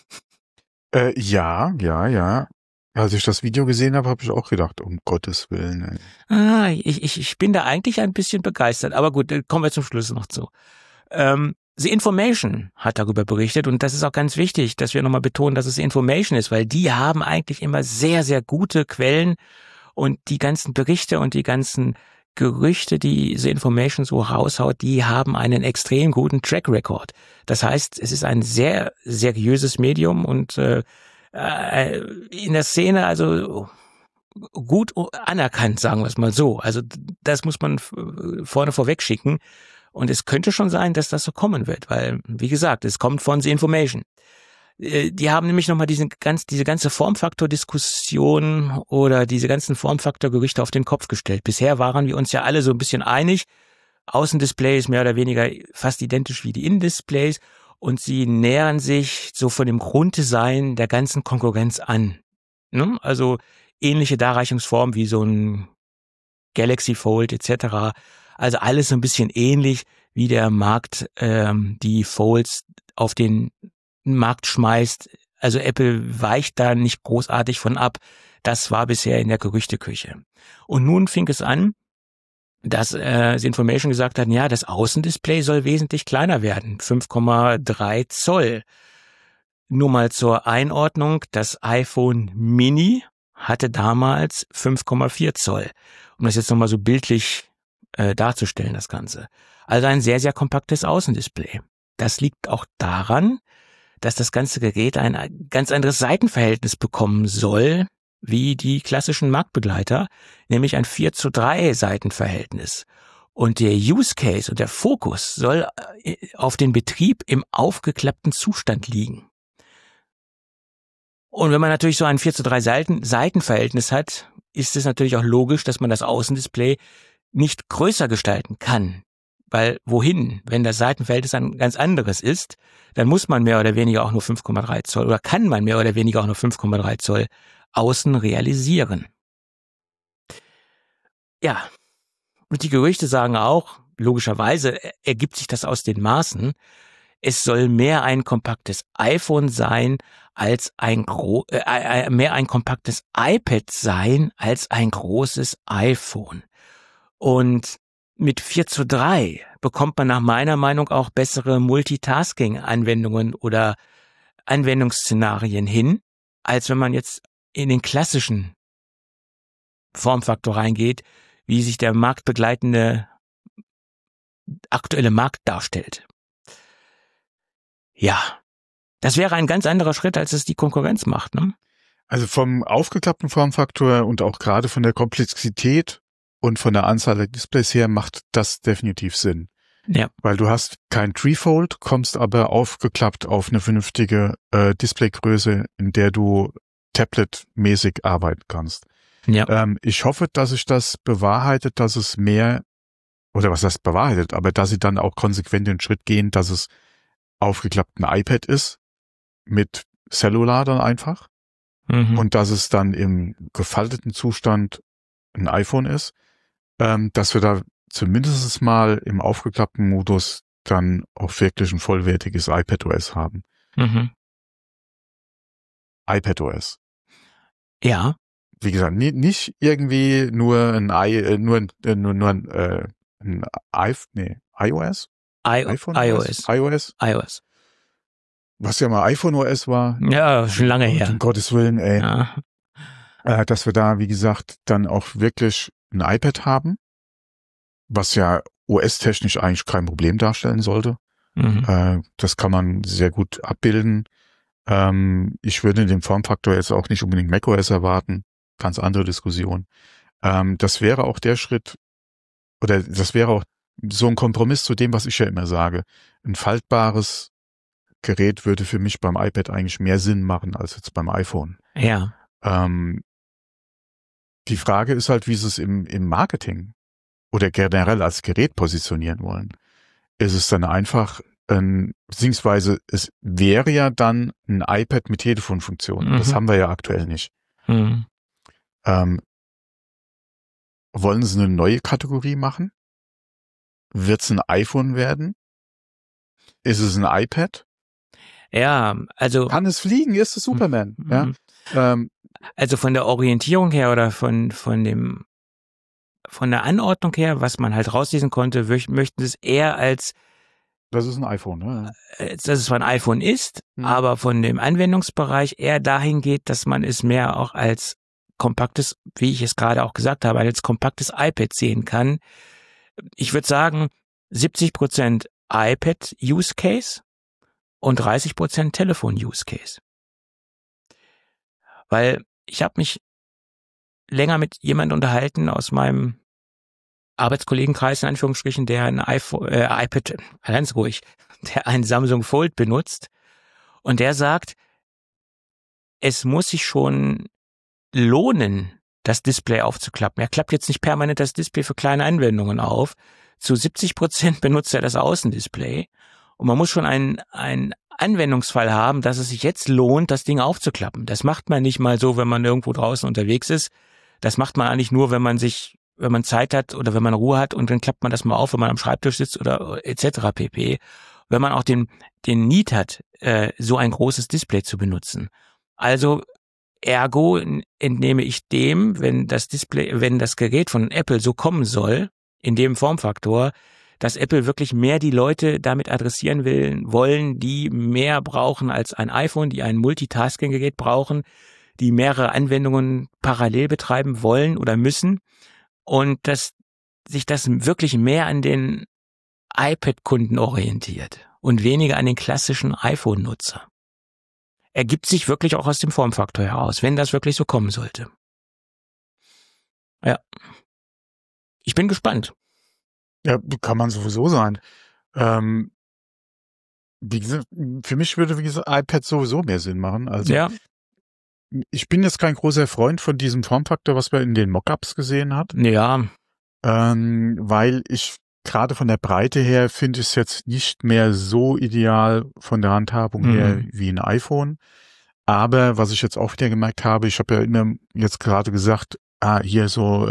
Ja. Als ich das Video gesehen habe, habe ich auch gedacht, um Gottes Willen. Ich bin da eigentlich ein bisschen begeistert, aber gut, kommen wir zum Schluss noch zu. The Information hat darüber berichtet und das ist auch ganz wichtig, dass wir nochmal betonen, dass es Information ist, weil die haben eigentlich immer sehr, sehr gute Quellen und die ganzen Berichte und die ganzen Gerüchte, die The Information so raushaut, die haben einen extrem guten Track Record. Das heißt, es ist ein sehr seriöses Medium und in der Szene also gut anerkannt, sagen wir es mal so. Also das muss man vorne vorweg schicken. Und es könnte schon sein, dass das so kommen wird, weil, wie gesagt, es kommt von The Information. Die haben nämlich nochmal diese ganze Formfaktor-Diskussion oder diese ganzen Formfaktor-Gerüchte auf den Kopf gestellt. Bisher waren wir uns ja alle so ein bisschen einig. Außendisplay ist mehr oder weniger fast identisch wie die Innendisplays und sie nähern sich so von dem Grunddesign der ganzen Konkurrenz an. Ne? Also ähnliche Darreichungsformen wie so ein Galaxy Fold etc. Also alles so ein bisschen ähnlich, wie der Markt die Folds auf den Markt schmeißt. Also Apple weicht da nicht großartig von ab. Das war bisher in der Gerüchteküche. Und nun fing es an, dass The Information gesagt hat, ja, das Außendisplay soll wesentlich kleiner werden, 5,3 Zoll. Nur mal zur Einordnung, das iPhone Mini hatte damals 5,4 Zoll. Um das jetzt nochmal so bildlich darzustellen, das Ganze. Also ein sehr, sehr kompaktes Außendisplay. Das liegt auch daran, dass das ganze Gerät ein ganz anderes Seitenverhältnis bekommen soll, wie die klassischen Marktbegleiter, nämlich ein 4:3 Seitenverhältnis. Und der Use Case und der Fokus soll auf den Betrieb im aufgeklappten Zustand liegen. Und wenn man natürlich so ein 4:3 Seitenverhältnis hat, ist es natürlich auch logisch, dass man das Außendisplay nicht größer gestalten kann. Weil wohin? Wenn das Seitenverhältnis ein ganz anderes ist, dann muss man mehr oder weniger auch nur 5,3 Zoll oder kann man mehr oder weniger auch nur 5,3 Zoll außen realisieren. Ja, und die Gerüchte sagen auch, logischerweise ergibt sich das aus den Maßen, es soll mehr ein kompaktes iPhone sein als mehr ein kompaktes iPad sein als ein großes iPhone. Und mit 4:3 bekommt man nach meiner Meinung auch bessere Multitasking-Anwendungen oder Anwendungsszenarien hin, als wenn man jetzt in den klassischen Formfaktor reingeht, wie sich der marktbegleitende aktuelle Markt darstellt. Ja, das wäre ein ganz anderer Schritt, als es die Konkurrenz macht, ne? Also vom aufgeklappten Formfaktor und auch gerade von der Komplexität und von der Anzahl der Displays her macht das definitiv Sinn. Ja. Weil du hast kein Treefold, kommst aber aufgeklappt auf eine vernünftige Displaygröße, in der du tabletmäßig arbeiten kannst. Ja. Ich hoffe, dass sich das bewahrheitet, dass es mehr, oder was heißt bewahrheitet, aber dass sie dann auch konsequent den Schritt gehen, dass es aufgeklappt ein iPad ist, mit Cellular dann einfach, und dass es dann im gefalteten Zustand ein iPhone ist, dass wir da zumindest mal im aufgeklappten Modus dann auch wirklich ein vollwertiges iPadOS haben. iPadOS. Ja. Wie gesagt, nicht irgendwie nur ein iOS? iOS. Was ja mal iPhone OS war. Ja, schon lange her. Um Gottes Willen, ey. Ja. Dass wir da, wie gesagt, dann auch wirklich ein iPad haben, was ja OS-technisch eigentlich kein Problem darstellen sollte. Das kann man sehr gut abbilden. Ich würde in dem Formfaktor jetzt auch nicht unbedingt macOS erwarten. Ganz andere Diskussion. Das wäre auch der Schritt, oder das wäre auch so ein Kompromiss zu dem, was ich ja immer sage. Ein faltbares Gerät würde für mich beim iPad eigentlich mehr Sinn machen als jetzt beim iPhone. Ja. Die Frage ist halt, wie sie es im Marketing oder generell als Gerät positionieren wollen. Ist es dann einfach, beziehungsweise es wäre ja dann ein iPad mit Telefonfunktion. Das haben wir ja aktuell nicht. Wollen sie eine neue Kategorie machen? Wird es ein iPhone werden? Ist es ein iPad? Ja, also. Kann es fliegen? Ist es Superman? Ja. Also von der Orientierung her oder von der Anordnung her, was man halt rauslesen konnte, möchten sie es eher als das ist ein iPhone, ne? Dass es zwar ein iPhone ist, aber von dem Anwendungsbereich eher dahin geht, dass man es mehr auch als kompaktes, wie ich es gerade auch gesagt habe, als kompaktes iPad sehen kann. Ich würde sagen, 70% iPad-Use-Case und 30% Telefon-Use-Case. Weil ich habe mich länger mit jemandem unterhalten aus meinem Arbeitskollegenkreis in Anführungsstrichen, der ein iPad, ganz ruhig, der ein Samsung Fold benutzt. Und der sagt, es muss sich schon lohnen, das Display aufzuklappen. Er klappt jetzt nicht permanent das Display für kleine Anwendungen auf. Zu 70% benutzt er das Außendisplay. Und man muss schon einen Anwendungsfall haben, dass es sich jetzt lohnt, das Ding aufzuklappen. Das macht man nicht mal so, wenn man irgendwo draußen unterwegs ist. Das macht man eigentlich nur, wenn man Zeit hat oder wenn man Ruhe hat und dann klappt man das mal auf, wenn man am Schreibtisch sitzt oder etc. pp. Wenn man auch den Need hat, so ein großes Display zu benutzen. Also ergo entnehme ich dem, wenn das Gerät von Apple so kommen soll, in dem Formfaktor, dass Apple wirklich mehr die Leute damit adressieren wollen, die mehr brauchen als ein iPhone, die ein Multitasking-Gerät brauchen, die mehrere Anwendungen parallel betreiben wollen oder müssen und dass sich das wirklich mehr an den iPad-Kunden orientiert und weniger an den klassischen iPhone-Nutzer. Ergibt sich wirklich auch aus dem Formfaktor heraus, wenn das wirklich so kommen sollte. Ja. Ich bin gespannt. Ja, kann man sowieso sein. Wie gesagt, für mich würde, wie gesagt, iPad sowieso mehr Sinn machen. Also Ja, ich bin jetzt kein großer Freund von diesem Formfaktor, was man in den Mockups gesehen hat, ja, weil ich gerade von der Breite her finde ich es jetzt nicht mehr so ideal von der Handhabung her wie ein iPhone. Aber was ich jetzt auch wieder gemerkt habe, ich habe ja immer jetzt gerade gesagt, hier so,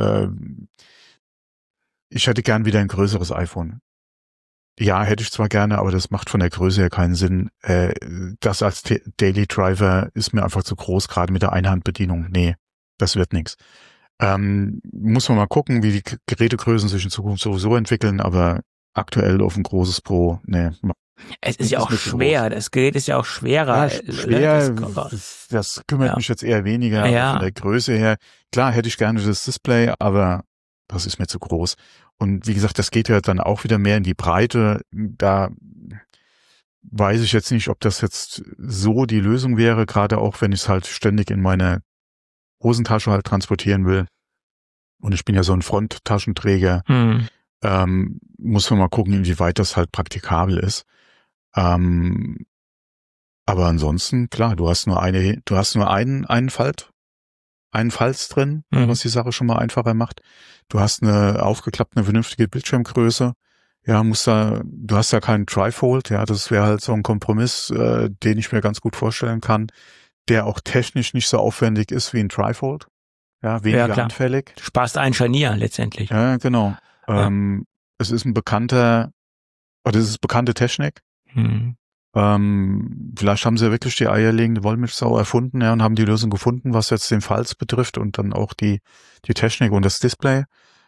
ich hätte gern wieder ein größeres iPhone. Ja, hätte ich zwar gerne, aber das macht von der Größe her keinen Sinn. Das als Daily Driver ist mir einfach zu groß, gerade mit der Einhandbedienung. Nee, das wird nichts. Muss man mal gucken, wie die Gerätegrößen sich in Zukunft sowieso entwickeln, aber aktuell auf ein großes Pro, nee. es ist ja auch schwer. Das Gerät ist ja auch schwerer. Schwer, das kümmert mich jetzt eher weniger, aber von der Größe her. Klar, hätte ich gerne das Display, aber das ist mir zu groß. Und wie gesagt, das geht ja dann auch wieder mehr in die Breite. Da weiß ich jetzt nicht, ob das jetzt so die Lösung wäre, gerade auch wenn ich es halt ständig in meine Hosentasche halt transportieren will. Und ich bin ja so ein Fronttaschenträger. Muss man mal gucken, inwieweit das halt praktikabel ist. Aber ansonsten, klar, du hast nur einen Falz drin, was die Sache schon mal einfacher macht. Du hast eine aufgeklappte, eine vernünftige Bildschirmgröße. Ja, du hast ja keinen Trifold. Ja, das wäre halt so ein Kompromiss, den ich mir ganz gut vorstellen kann, der auch technisch nicht so aufwendig ist wie ein Trifold. Ja, weniger anfällig. Du sparst ein Scharnier letztendlich. Ja, genau. Es ist bekannte Technik. Vielleicht haben sie wirklich die eierlegende Wollmilchsau erfunden, ja, und haben die Lösung gefunden, was jetzt den Falz betrifft und dann auch die Technik und das Display.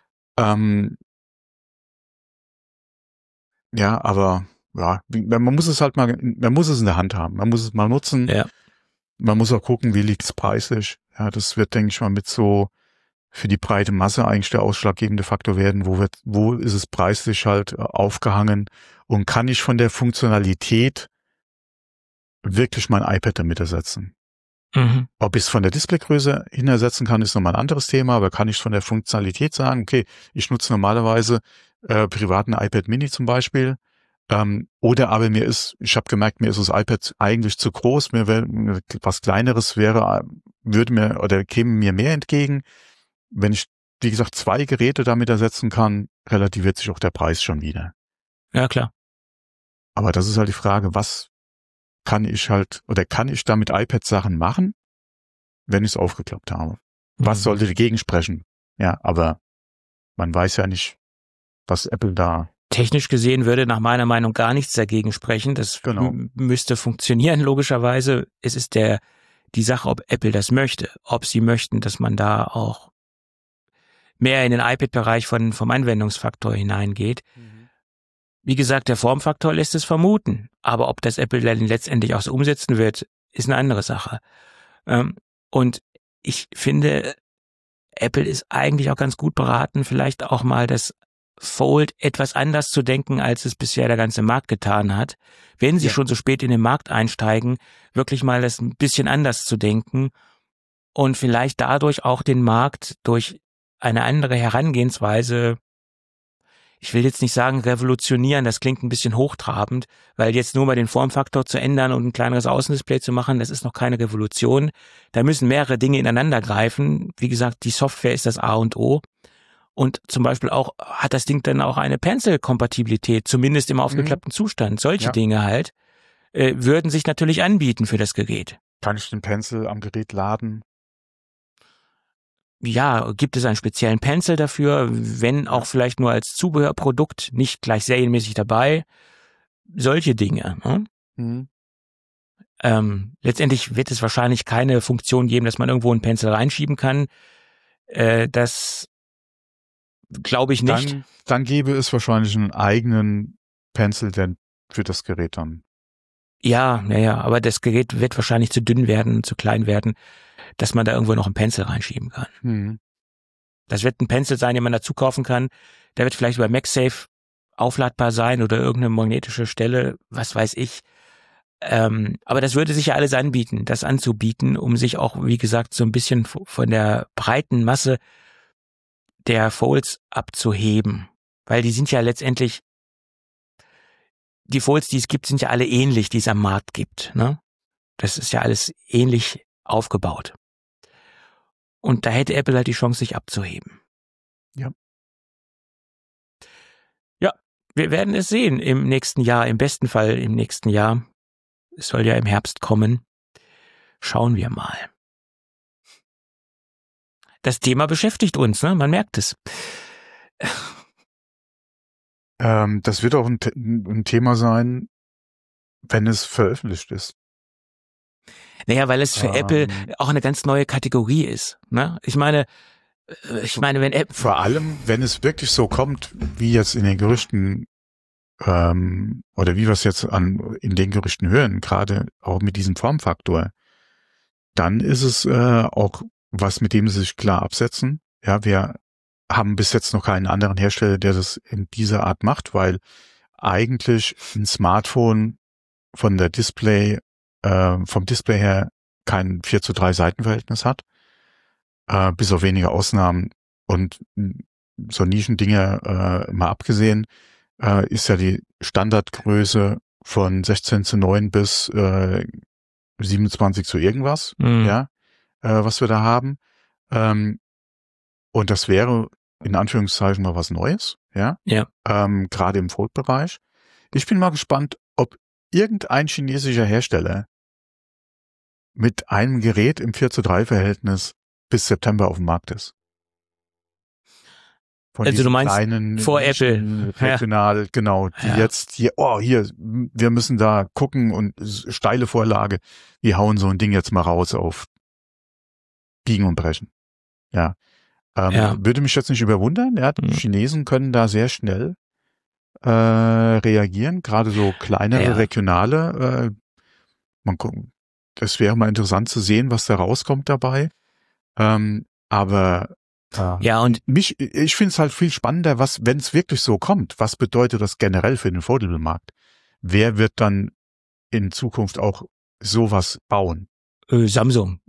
Ja, aber ja, man muss es in der Hand haben. Man muss es mal nutzen. Ja. Man muss auch gucken, wie liegt's preislich. Ja, das wird, denke ich mal, mit so für die breite Masse eigentlich der ausschlaggebende Faktor werden. Wo ist es preislich halt aufgehangen und kann ich von der Funktionalität wirklich mein iPad damit ersetzen? Ob ich es von der Displaygröße hin ersetzen kann, ist nochmal ein anderes Thema, aber kann ich von der Funktionalität sagen, okay, ich nutze normalerweise privaten iPad Mini zum Beispiel, oder aber ich habe gemerkt, mir ist das iPad eigentlich zu groß, mir wäre was Kleineres käme mir mehr entgegen. Wenn ich, wie gesagt, 2 Geräte damit ersetzen kann, relativiert sich auch der Preis schon wieder. Ja, klar. Aber das ist halt die Frage, kann ich damit iPad-Sachen machen, wenn ich es aufgeklappt habe? Was sollte dagegen sprechen? Ja, aber man weiß ja nicht, was Apple da... Technisch gesehen würde nach meiner Meinung gar nichts dagegen sprechen. Das müsste funktionieren, logischerweise. Es ist die Sache, ob Apple das möchte. Ob sie möchten, dass man da auch mehr in den iPad-Bereich vom Anwendungsfaktor hineingeht. Wie gesagt, der Formfaktor lässt es vermuten. Aber ob das Apple dann letztendlich auch so umsetzen wird, ist eine andere Sache. Und ich finde, Apple ist eigentlich auch ganz gut beraten, vielleicht auch mal das Fold etwas anders zu denken, als es bisher der ganze Markt getan hat. Wenn sie schon so spät in den Markt einsteigen, wirklich mal das ein bisschen anders zu denken und vielleicht dadurch auch den Markt durch eine andere Herangehensweise ich will jetzt nicht sagen revolutionieren, das klingt ein bisschen hochtrabend, weil jetzt nur mal den Formfaktor zu ändern und ein kleineres Außendisplay zu machen, das ist noch keine Revolution. Da müssen mehrere Dinge ineinander greifen. Wie gesagt, die Software ist das A und O. Und zum Beispiel auch hat das Ding dann auch eine Pencil-Kompatibilität, zumindest im aufgeklappten Zustand. Solche Dinge halt würden sich natürlich anbieten für das Gerät. Kann ich den Pencil am Gerät laden? Ja, gibt es einen speziellen Pencil dafür, wenn auch vielleicht nur als Zubehörprodukt, nicht gleich serienmäßig dabei. Solche Dinge. Ne? Letztendlich wird es wahrscheinlich keine Funktion geben, dass man irgendwo einen Pencil reinschieben kann. Das glaube ich nicht. Dann gäbe es wahrscheinlich einen eigenen Pencil denn für das Gerät dann. Ja, aber das Gerät wird wahrscheinlich zu dünn werden, zu klein werden, dass man da irgendwo noch einen Pencil reinschieben kann. Das wird ein Pencil sein, den man dazu kaufen kann. Der wird vielleicht über MagSafe aufladbar sein oder irgendeine magnetische Stelle, was weiß ich. Aber das würde sich ja alles anbieten, das anzubieten, um sich auch, wie gesagt, so ein bisschen von der breiten Masse der Folds abzuheben. Weil die sind ja letztendlich, die Folds, die es gibt, sind ja alle ähnlich, die es am Markt gibt. Ne? Das ist ja alles ähnlich aufgebaut. Und da hätte Apple halt die Chance, sich abzuheben. Ja. Ja, wir werden es sehen im nächsten Jahr, im besten Fall im nächsten Jahr. Es soll ja im Herbst kommen. Schauen wir mal. Das Thema beschäftigt uns, ne? Man merkt es. Das wird auch ein Thema sein, wenn es veröffentlicht ist. Naja, weil es für Apple auch eine ganz neue Kategorie ist. Ne? Ich meine, wenn Apple... Vor allem, wenn es wirklich so kommt, wie jetzt in den Gerüchten, oder wie wir es jetzt in den Gerüchten hören, gerade auch mit diesem Formfaktor, dann ist es auch was, mit dem sie sich klar absetzen. Ja, wir haben bis jetzt noch keinen anderen Hersteller, der das in dieser Art macht, weil eigentlich ein Smartphone vom Display her kein 4:3 Seitenverhältnis hat, bis auf wenige Ausnahmen und so Nischendinge mal abgesehen, ist ja die Standardgröße von 16:9 bis 27 zu irgendwas, was wir da haben. Und das wäre in Anführungszeichen mal was Neues, gerade im Fold-Bereich. Ich bin mal gespannt, ob irgendein chinesischer Hersteller mit einem Gerät im 4:3 Verhältnis bis September auf dem Markt ist. Von also du meinst kleinen vor Apple regional, genau, die jetzt hier, wir müssen da gucken und steile Vorlage, wir hauen so ein Ding jetzt mal raus auf Biegen und Brechen. Würde mich jetzt nicht überwundern, die Chinesen können da sehr schnell reagieren, gerade so kleinere regionale, das wäre mal interessant zu sehen, was da rauskommt dabei. Aber und ich finde es halt viel spannender, wenn es wirklich so kommt, was bedeutet das generell für den Foldable-Markt? Wer wird dann in Zukunft auch sowas bauen? Samsung.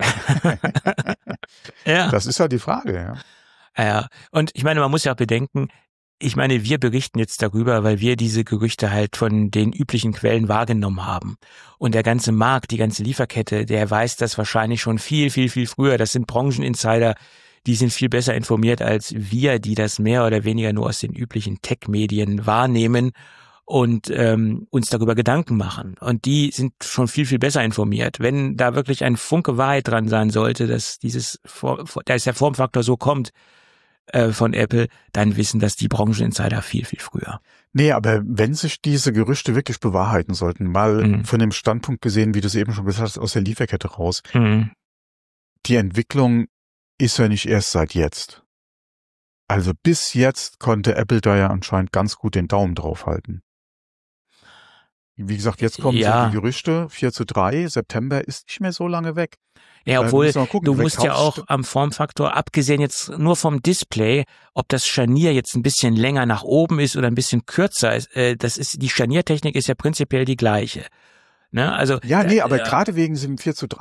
Das ist halt die Frage, Ja, und ich meine, man muss ja auch bedenken, wir berichten jetzt darüber, weil wir diese Gerüchte halt von den üblichen Quellen wahrgenommen haben. Und der ganze Markt, die ganze Lieferkette, der weiß das wahrscheinlich schon viel, viel, viel früher. Das sind Brancheninsider, die sind viel besser informiert als wir, die das mehr oder weniger nur aus den üblichen Tech-Medien wahrnehmen und uns darüber Gedanken machen. Und die sind schon viel, viel besser informiert. Wenn da wirklich ein Funke Wahrheit dran sein sollte, dass dass der Formfaktor so kommt, von Apple, dann wissen das die Brancheninsider viel, viel früher. Nee, aber wenn sich diese Gerüchte wirklich bewahrheiten sollten, mal von dem Standpunkt gesehen, wie du es eben schon gesagt hast, aus der Lieferkette raus, die Entwicklung ist ja nicht erst seit jetzt. Also bis jetzt konnte Apple da ja anscheinend ganz gut den Daumen drauf halten. Wie gesagt, jetzt kommen so die Gerüchte, 4:3, September ist nicht mehr so lange weg. Ja, obwohl du musst ja auch am Formfaktor, abgesehen jetzt nur vom Display, ob das Scharnier jetzt ein bisschen länger nach oben ist oder ein bisschen kürzer ist, die Scharniertechnik ist ja prinzipiell die gleiche. Ne? Also aber gerade wegen dem 4:3.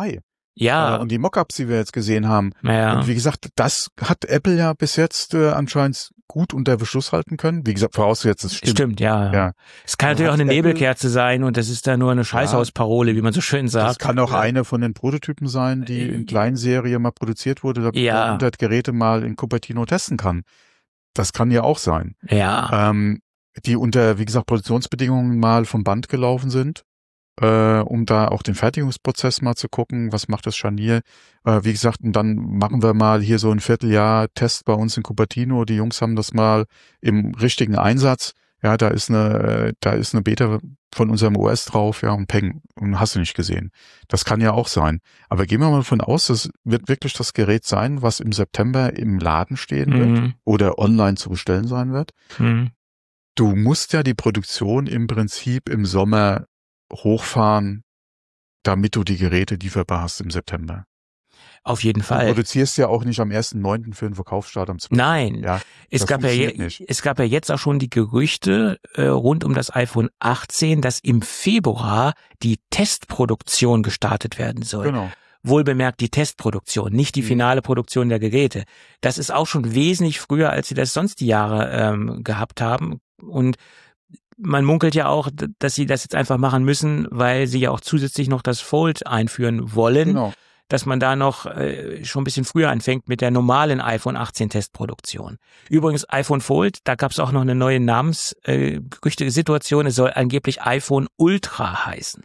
Ja, und die Mockups, die wir jetzt gesehen haben. ja. Und wie gesagt, das hat Apple ja bis jetzt anscheinend gut unter Verschluss halten können. Wie gesagt, vorausgesetzt, es stimmt. Stimmt, ja. Ja. Es kann natürlich auch eine Nebelkerze sein und das ist da nur eine Scheißhausparole, wie man so schön sagt. Das kann auch eine von den Prototypen sein, die in Kleinserie mal produziert wurde, damit Ja. man 100 Geräte mal in Cupertino testen kann. Das kann ja auch sein. Ja. Die unter, wie gesagt, Produktionsbedingungen mal vom Band gelaufen sind, um da auch den Fertigungsprozess mal zu gucken, was macht das Scharnier. Wie gesagt, und dann machen wir mal hier so ein Vierteljahr Test bei uns in Cupertino. Die Jungs haben das mal im richtigen Einsatz. Ja, da ist eine Beta von unserem OS drauf, ja, und Peng, und hast du nicht gesehen. Das kann ja auch sein. Aber gehen wir mal davon aus, das wird wirklich das Gerät sein, was im September im Laden stehen wird oder online zu bestellen sein wird. Du musst ja die Produktion im Prinzip im Sommer hochfahren, damit du die Geräte lieferbar hast im September. Auf jeden Du Fall. produzierst ja auch nicht am 1.9. für den Verkaufsstart am 12. Nein, Ja, es das gab ja funktioniert nicht. jetzt auch schon die Gerüchte rund um das iPhone 18, dass im Februar die Testproduktion gestartet werden soll. Genau. Wohlbemerkt die Testproduktion, nicht die finale Produktion der Geräte. Das ist auch schon wesentlich früher, als sie das sonst die Jahre gehabt haben. Und man munkelt ja auch, dass sie das jetzt einfach machen müssen, weil sie ja auch zusätzlich noch das Fold einführen wollen. Genau. Dass man da noch schon ein bisschen früher anfängt mit der normalen iPhone 18 Testproduktion. Übrigens iPhone Fold, da gab es auch noch eine neue Namensgerüchte-Situation. Es soll angeblich iPhone Ultra heißen.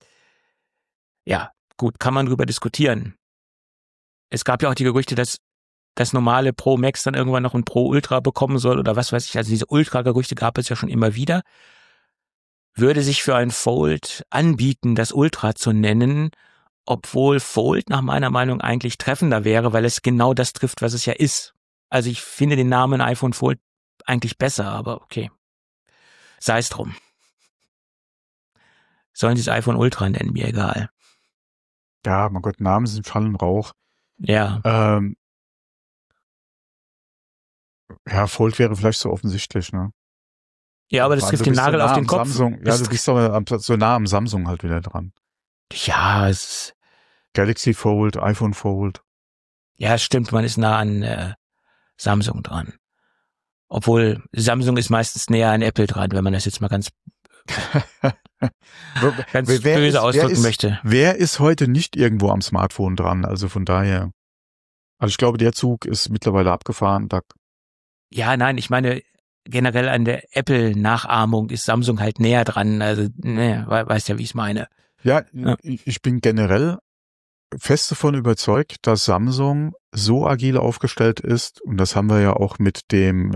Ja, gut, kann man drüber diskutieren. Es gab ja auch die Gerüchte, dass das normale Pro Max dann irgendwann noch ein Pro Ultra bekommen soll oder was weiß ich. Also diese Ultra-Gerüchte gab es ja schon immer wieder. Würde sich für ein Fold anbieten, das Ultra zu nennen, obwohl Fold nach meiner Meinung eigentlich treffender wäre, weil es genau das trifft, was es ja ist. Also ich finde den Namen iPhone Fold eigentlich besser, aber okay. Sei es drum. Sollen sie es iPhone Ultra nennen, mir egal. Ja, mein Gott, Namen sind Schall und Rauch. Ja. Ja, Fold wäre vielleicht so offensichtlich, ne? Ja, aber das trifft den Nagel auf den Kopf. Samsung, ja, du bist aber so nah am Samsung halt wieder dran. Ja, es Galaxy Fold, iPhone Fold. Ja, es stimmt, man ist nah an Samsung dran. Obwohl Samsung ist meistens näher an Apple dran, wenn man das jetzt mal ganz böse ausdrücken möchte. Wer ist heute nicht irgendwo am Smartphone dran? Also von daher. Also ich glaube, der Zug ist mittlerweile abgefahren. Ja, nein, ich meine, generell an der Apple-Nachahmung ist Samsung halt näher dran. Also, weißt ja, wie ich es meine. Ja, ich bin generell fest davon überzeugt, dass Samsung so agil aufgestellt ist, und das haben wir ja auch mit dem,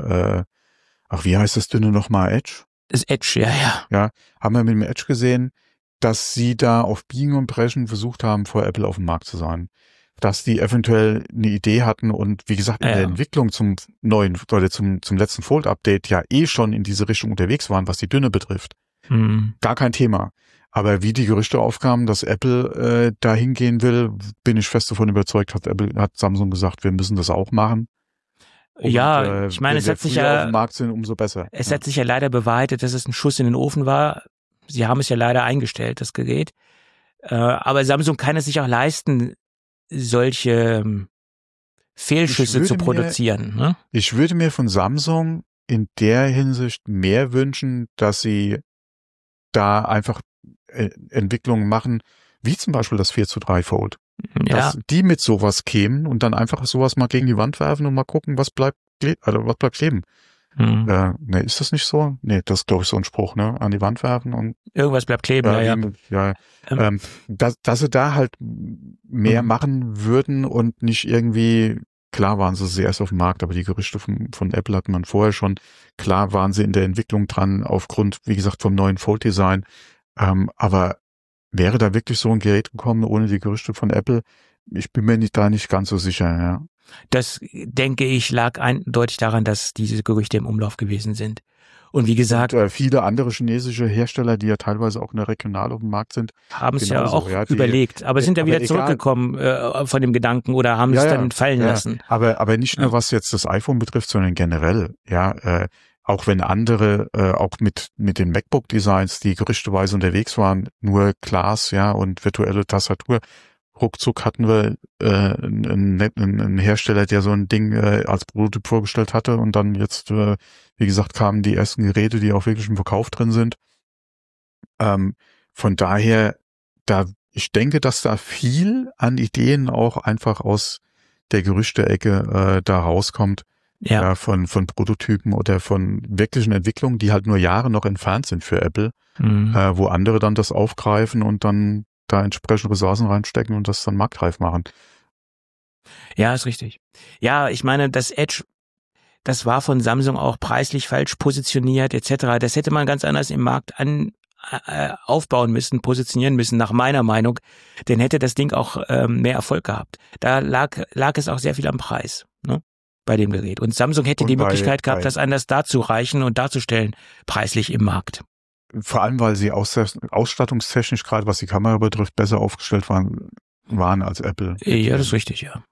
wie heißt das dünne nochmal, Edge? Das Edge, ja. Ja, haben wir mit dem Edge gesehen, dass sie da auf Biegen und Brechen versucht haben, vor Apple auf dem Markt zu sein. Dass die eventuell eine Idee hatten und wie gesagt, in der Entwicklung zum neuen oder zum letzten Fold-Update ja schon in diese Richtung unterwegs waren, was die Dünne betrifft. Gar kein Thema. Aber wie die Gerüchte aufkamen, dass Apple da hingehen will, bin ich fest davon überzeugt, hat Samsung gesagt, wir müssen das auch machen. Und, ja, ich meine, es hat sich ja auf dem Markt sind, umso besser. Es hat sich ja leider bewahrheitet, dass es ein Schuss in den Ofen war. Sie haben es ja leider eingestellt, das Gerät. Aber Samsung kann es sich auch leisten, solche Fehlschüsse zu produzieren. Ne? Ich würde mir von Samsung in der Hinsicht mehr wünschen, dass sie da einfach Entwicklungen machen, wie zum Beispiel das 4:3 Fold. Ja. Dass die mit sowas kämen und dann einfach sowas mal gegen die Wand werfen und mal gucken, was bleibt kleben. Ne, ist das nicht so? Nee, das ist, glaube ich, so ein Spruch, ne? An die Wand werfen und irgendwas bleibt kleben, ja. Dass sie da halt mehr machen würden und nicht irgendwie, klar waren sie erst auf dem Markt, aber die Gerüchte von Apple hatten man vorher schon. Klar waren sie in der Entwicklung dran, aufgrund, wie gesagt, vom neuen Fold-Design. Aber wäre da wirklich so ein Gerät gekommen ohne die Gerüchte von Apple? Ich bin mir da nicht ganz so sicher, ja. Das, denke ich, lag eindeutig daran, dass diese Gerüchte im Umlauf gewesen sind. Und wie gesagt, und, viele andere chinesische Hersteller, die ja teilweise auch regional auf dem Markt sind, haben es ja auch überlegt, aber sind ja wieder zurückgekommen von dem Gedanken oder haben es dann fallen lassen. Aber nicht nur was jetzt das iPhone betrifft, sondern generell, auch wenn andere, auch mit den MacBook-Designs, die gerüchteweise unterwegs waren, nur Glas, und virtuelle Tastatur, ruckzuck hatten wir einen Hersteller, der so ein Ding als Prototyp vorgestellt hatte und dann jetzt, wie gesagt, kamen die ersten Geräte, die auch wirklich im Verkauf drin sind. Von daher, ich denke, dass da viel an Ideen auch einfach aus der Gerüchte-Ecke da rauskommt, ja, von Prototypen oder von wirklichen Entwicklungen, die halt nur Jahre noch entfernt sind für Apple, wo andere dann das aufgreifen und dann da entsprechend Ressourcen reinstecken und das dann marktreif machen. Ja, ist richtig. Ja, ich meine, das Edge, das war von Samsung auch preislich falsch positioniert etc. Das hätte man ganz anders im Markt aufbauen müssen, positionieren müssen, nach meiner Meinung. Dann hätte das Ding auch mehr Erfolg gehabt. Da lag es auch sehr viel am Preis, ne, bei dem Gerät. Und Samsung hätte die Möglichkeit gehabt, das anders dazureichen und darzustellen, preislich im Markt. Vor allem, weil sie ausstattungstechnisch, gerade was die Kamera betrifft, besser aufgestellt waren als Apple. Ja, das ist richtig, ja.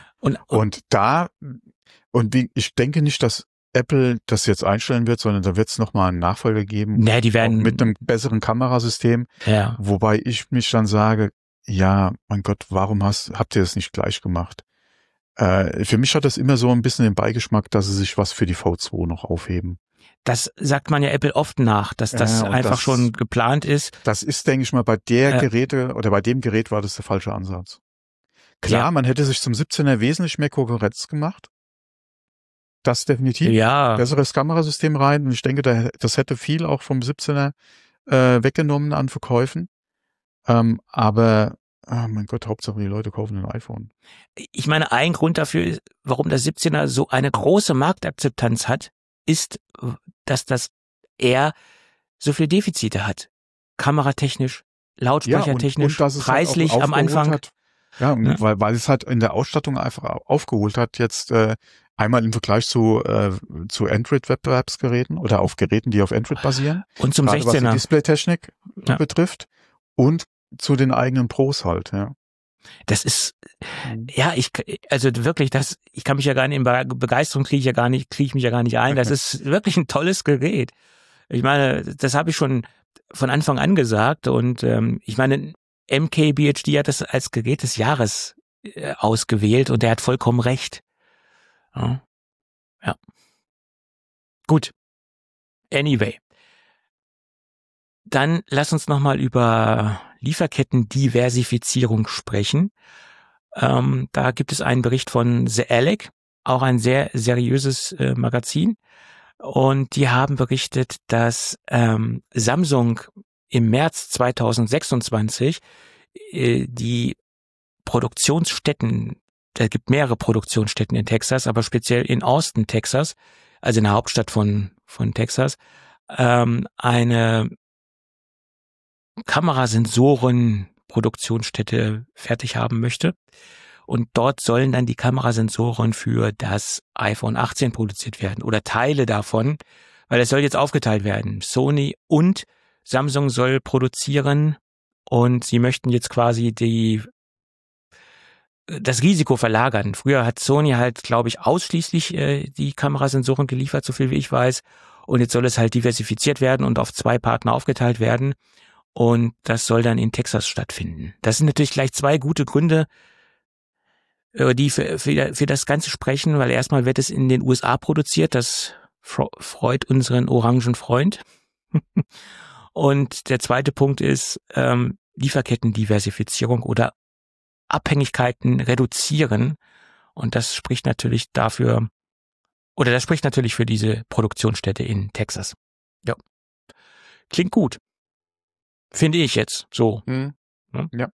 Ich denke nicht, dass Apple das jetzt einstellen wird, sondern da wird es nochmal einen Nachfolger geben. Nee, die werden mit einem besseren Kamerasystem. Ja. Wobei ich mich dann sage, ja, mein Gott, warum habt ihr das nicht gleich gemacht? Für mich hat das immer so ein bisschen den Beigeschmack, dass sie sich was für die V2 noch aufheben. Das sagt man ja Apple oft nach, dass das einfach schon geplant ist. Das ist, denke ich mal, bei dem Gerät war das der falsche Ansatz. Klar, man hätte sich zum 17er wesentlich mehr Konkurrenz gemacht. Das definitiv. Ja. Besseres Kamerasystem rein. Und ich denke, das hätte viel auch vom 17er weggenommen an Verkäufen. Aber, mein Gott, Hauptsache die Leute kaufen ein iPhone. Ich meine, ein Grund dafür, warum das 17er so eine große Marktakzeptanz hat, ist, dass das eher so viele Defizite hat. Kameratechnisch, lautsprechertechnisch, und preislich halt am Anfang. Ja, weil es halt in der Ausstattung einfach aufgeholt hat, jetzt einmal im Vergleich zu Android-Wettbewerbsgeräten oder auf Geräten, die auf Android basieren. Und zum gerade 16er. Was die Displaytechnik betrifft. Und zu den eigenen Pros halt, ja. Das ist, ja, ich kann mich ja gar nicht, in Begeisterung kriege ich mich ja gar nicht ein. Das ist wirklich ein tolles Gerät. Ich meine, das habe ich schon von Anfang an gesagt und ich meine, MKBHD hat das als Gerät des Jahres ausgewählt und er hat vollkommen recht. Ja. Gut. Anyway. Dann lass uns nochmal über Lieferketten-Diversifizierung sprechen. Da gibt es einen Bericht von The Alec, auch ein sehr seriöses Magazin. Und die haben berichtet, dass Samsung im März 2026 die Produktionsstätten, da gibt mehrere Produktionsstätten in Texas, aber speziell in Austin, Texas, also in der Hauptstadt von Texas, eine Kamerasensoren-Produktionsstätte fertig haben möchte. Und dort sollen dann die Kamerasensoren für das iPhone 18 produziert werden oder Teile davon, weil es soll jetzt aufgeteilt werden. Sony und Samsung soll produzieren und sie möchten jetzt quasi das Risiko verlagern. Früher hat Sony halt, glaube ich, ausschließlich die Kamerasensoren geliefert, so viel wie ich weiß. Und jetzt soll es halt diversifiziert werden und auf 2 Partner aufgeteilt werden. Und das soll dann in Texas stattfinden. Das sind natürlich gleich 2 gute Gründe, die für das Ganze sprechen, weil erstmal wird es in den USA produziert. Das freut unseren orangen Freund. Und der zweite Punkt ist Lieferkettendiversifizierung oder Abhängigkeiten reduzieren. Und das spricht natürlich für diese Produktionsstätte in Texas. Ja. Klingt gut. Finde ich jetzt so. Ja.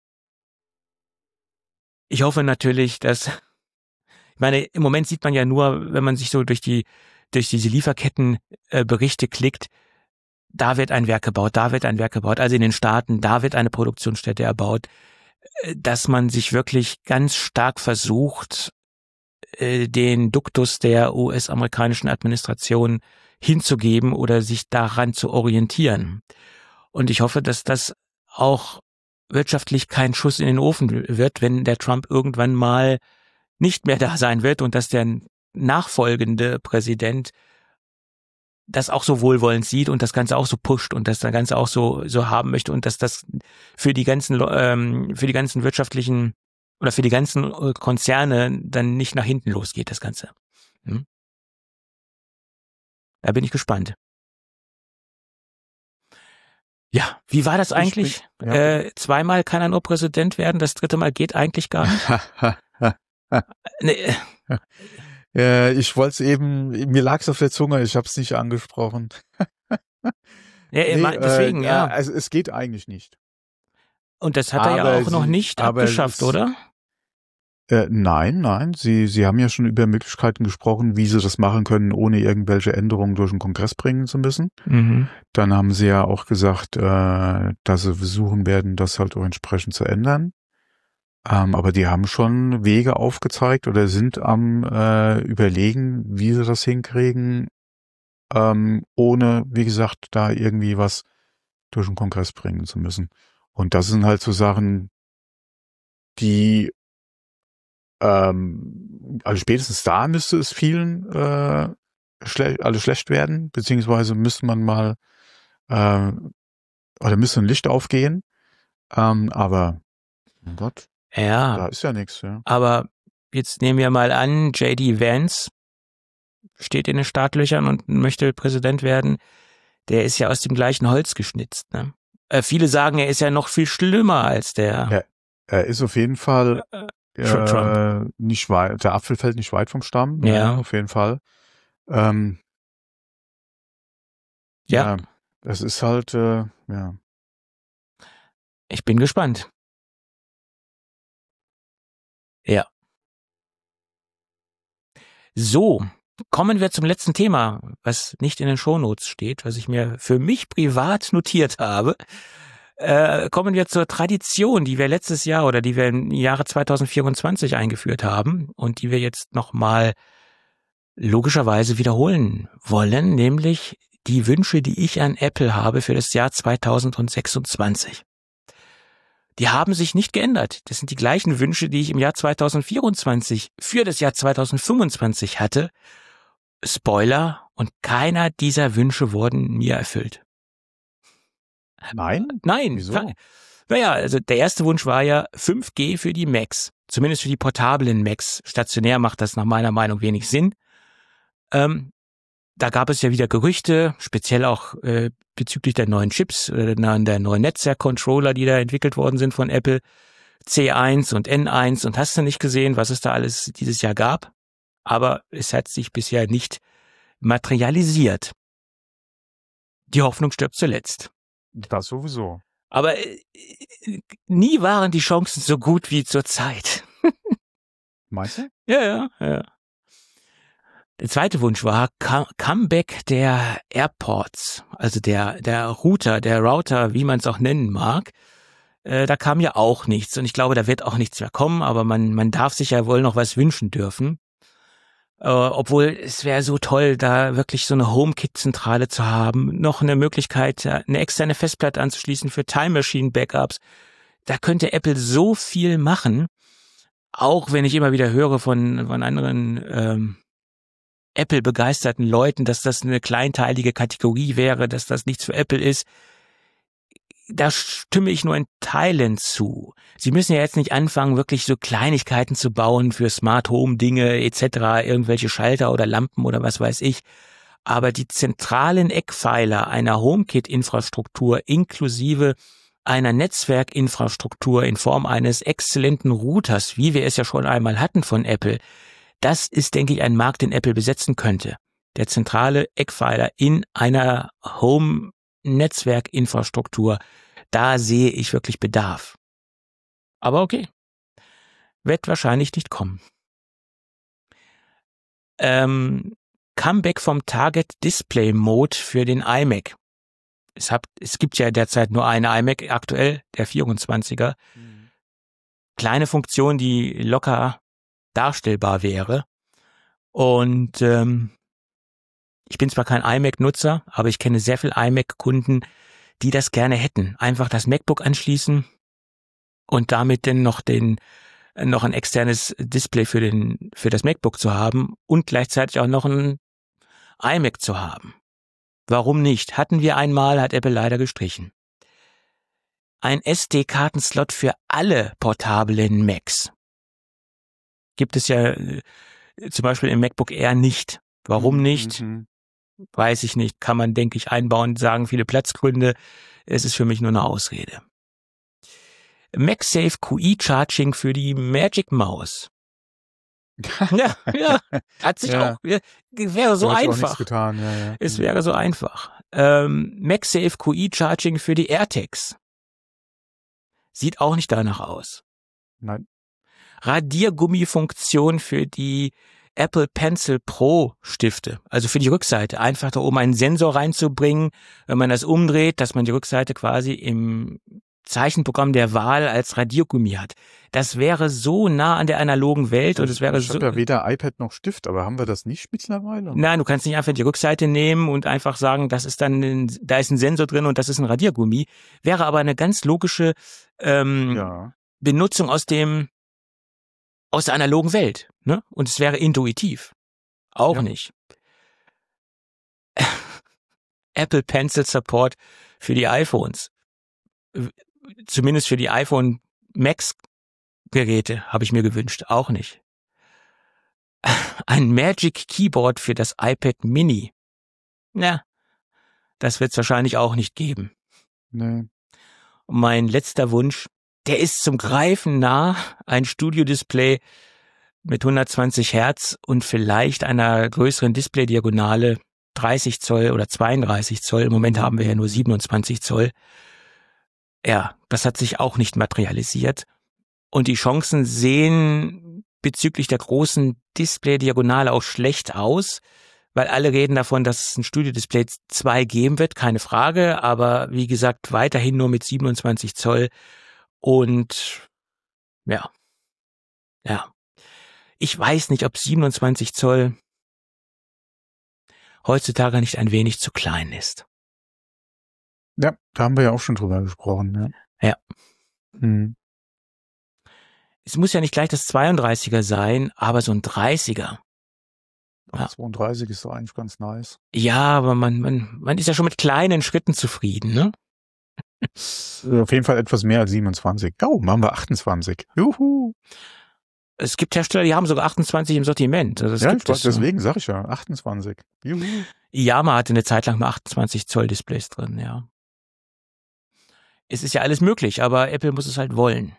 Ich hoffe natürlich, ich meine, im Moment sieht man ja nur, wenn man sich so durch diese Lieferkettenberichte klickt, da wird ein Werk gebaut, also in den Staaten, da wird eine Produktionsstätte erbaut, dass man sich wirklich ganz stark versucht, den Duktus der US-amerikanischen Administration hinzugeben oder sich daran zu orientieren. Und ich hoffe, dass das auch wirtschaftlich kein Schuss in den Ofen wird, wenn der Trump irgendwann mal nicht mehr da sein wird und dass der nachfolgende Präsident das auch so wohlwollend sieht und das Ganze auch so pusht und das Ganze auch so haben möchte und dass das für die ganzen wirtschaftlichen oder für die ganzen Konzerne dann nicht nach hinten losgeht, das Ganze. Da bin ich gespannt. Ja, wie war das eigentlich? Zweimal kann er nur Präsident werden, das dritte Mal geht eigentlich gar nicht. Nee. Ich wollte es eben, mir lag es auf der Zunge, ich habe es nicht angesprochen. Deswegen, ja. Also es geht eigentlich nicht. Und das hat er ja auch noch nicht abgeschafft, oder? Nein. Sie haben ja schon über Möglichkeiten gesprochen, wie sie das machen können, ohne irgendwelche Änderungen durch den Kongress bringen zu müssen. Mhm. Dann haben sie ja auch gesagt, dass sie versuchen werden, das halt auch entsprechend zu ändern. Aber die haben schon Wege aufgezeigt oder sind am Überlegen, wie sie das hinkriegen, ohne, wie gesagt, da irgendwie was durch den Kongress bringen zu müssen. Und das sind halt so Sachen, die also spätestens da müsste es vielen alles schlecht werden, beziehungsweise müsste man mal oder müsste ein Licht aufgehen. Aber oh Gott, da ist ja nichts. Ja. Aber jetzt nehmen wir mal an, J.D. Vance steht in den Startlöchern und möchte Präsident werden. Der ist ja aus dem gleichen Holz geschnitzt. Ne? Viele sagen, er ist ja noch viel schlimmer als der. Er ist auf jeden Fall Trump. Nicht weit. Der Apfel fällt nicht weit vom Stamm. Ja, auf jeden Fall. Ja, das ist halt, ja. Ich bin gespannt. Ja. So, kommen wir zum letzten Thema, was nicht in den Shownotes steht, was ich mir für mich privat notiert habe. Kommen wir zur Tradition, die wir letztes Jahr oder die wir im Jahre 2024 eingeführt haben und die wir jetzt nochmal logischerweise wiederholen wollen, nämlich die Wünsche, die ich an Apple habe für das Jahr 2026. Die haben sich nicht geändert. Das sind die gleichen Wünsche, die ich im Jahr 2024 für das Jahr 2025 hatte. Spoiler, und keiner dieser Wünsche wurden mir erfüllt. Nein? Nein. Wieso? Naja, also der erste Wunsch war ja 5G für die Macs. Zumindest für die portablen Macs. Stationär macht das nach meiner Meinung wenig Sinn. Da gab es ja wieder Gerüchte, speziell auch bezüglich der neuen Chips, der neuen Netzwerkcontroller, die da entwickelt worden sind von Apple. C1 und N1 und hast du nicht gesehen, was es da alles dieses Jahr gab. Aber es hat sich bisher nicht materialisiert. Die Hoffnung stirbt zuletzt. Das sowieso. Aber nie waren die Chancen so gut wie zur Zeit. Meinst du? Ja. Der zweite Wunsch war Comeback der AirPods, also der Router, wie man es auch nennen mag. Da kam ja auch nichts und ich glaube, da wird auch nichts mehr kommen, aber man darf sich ja wohl noch was wünschen dürfen. Obwohl es wäre so toll, da wirklich so eine HomeKit-Zentrale zu haben, noch eine Möglichkeit, eine externe Festplatte anzuschließen für Time Machine Backups. Da könnte Apple so viel machen, auch wenn ich immer wieder höre von anderen Apple-begeisterten Leuten, dass das eine kleinteilige Kategorie wäre, dass das nichts für Apple ist. Da stimme ich nur in Teilen zu. Sie müssen ja jetzt nicht anfangen, wirklich so Kleinigkeiten zu bauen für Smart Home Dinge etc., irgendwelche Schalter oder Lampen oder was weiß ich. Aber die zentralen Eckpfeiler einer HomeKit-Infrastruktur inklusive einer Netzwerkinfrastruktur in Form eines exzellenten Routers, wie wir es ja schon einmal hatten von Apple, das ist, denke ich, ein Markt, den Apple besetzen könnte. Der zentrale Eckpfeiler in einer Home-Netzwerkinfrastruktur, da sehe ich wirklich Bedarf. Aber okay, wird wahrscheinlich nicht kommen. Comeback vom Target Display Mode für den iMac. Es gibt ja derzeit nur einen iMac aktuell, der 24er. Kleine Funktion, die locker darstellbar wäre. Und ich bin zwar kein iMac-Nutzer, aber ich kenne sehr viele iMac-Kunden, die das gerne hätten. Einfach das MacBook anschließen und damit dann noch ein externes Display für das MacBook zu haben und gleichzeitig auch noch ein iMac zu haben. Warum nicht? Hatten wir einmal, hat Apple leider gestrichen. Ein SD-Kartenslot für alle portablen Macs. Gibt es ja zum Beispiel im MacBook Air nicht. Warum nicht? Weiß ich nicht. Kann man, denke ich, einbauen, sagen viele Platzgründe. Es ist für mich nur eine Ausrede. MagSafe QI Charging für die Magic Maus. Ja, hat sich auch, wäre so einfach. Getan. Ja. Es wäre so einfach. MagSafe QI Charging für die AirTags. Sieht auch nicht danach aus. Nein. Radiergummifunktion für die Apple Pencil Pro Stifte, also für die Rückseite. Einfach da oben einen Sensor reinzubringen, wenn man das umdreht, dass man die Rückseite quasi im Zeichenprogramm der Wahl als Radiergummi hat. Das wäre so nah an der analogen Welt und es wäre so. Ich habe ja weder iPad noch Stift, aber haben wir das nicht mittlerweile? Nein, du kannst nicht einfach die Rückseite nehmen und einfach sagen, das ist dann, da ist ein Sensor drin und das ist ein Radiergummi. Wäre aber eine ganz logische Benutzung aus der analogen Welt, ne? Und es wäre intuitiv. Auch nicht. Apple Pencil Support für die iPhones. Zumindest für die iPhone Max Geräte habe ich mir gewünscht. Auch nicht. Ein Magic Keyboard für das iPad Mini. Ja, das wird es wahrscheinlich auch nicht geben. Nee. Und mein letzter Wunsch, der ist zum Greifen nah, ein Studio-Display mit 120 Hertz und vielleicht einer größeren Display-Diagonale, 30 Zoll oder 32 Zoll. Im Moment haben wir ja nur 27 Zoll. Ja, das hat sich auch nicht materialisiert. Und die Chancen sehen bezüglich der großen Display-Diagonale auch schlecht aus, weil alle reden davon, dass es ein Studio-Display 2 geben wird, keine Frage. Aber wie gesagt, weiterhin nur mit 27 Zoll. Und ja. Ich weiß nicht, ob 27 Zoll heutzutage nicht ein wenig zu klein ist. Ja, da haben wir ja auch schon drüber gesprochen. Ja. Es muss ja nicht gleich das 32er sein, aber so ein 30er. Ja. 32 ist doch eigentlich ganz nice. Ja, aber man ist ja schon mit kleinen Schritten zufrieden, ne? Auf jeden Fall etwas mehr als 27. Oh, machen wir 28. Juhu. Es gibt Hersteller, die haben sogar 28 im Sortiment. Also deswegen sage ich ja 28. Juhu. Yamaha hatte eine Zeit lang mal 28 Zoll Displays drin, ja. Es ist ja alles möglich, aber Apple muss es halt wollen.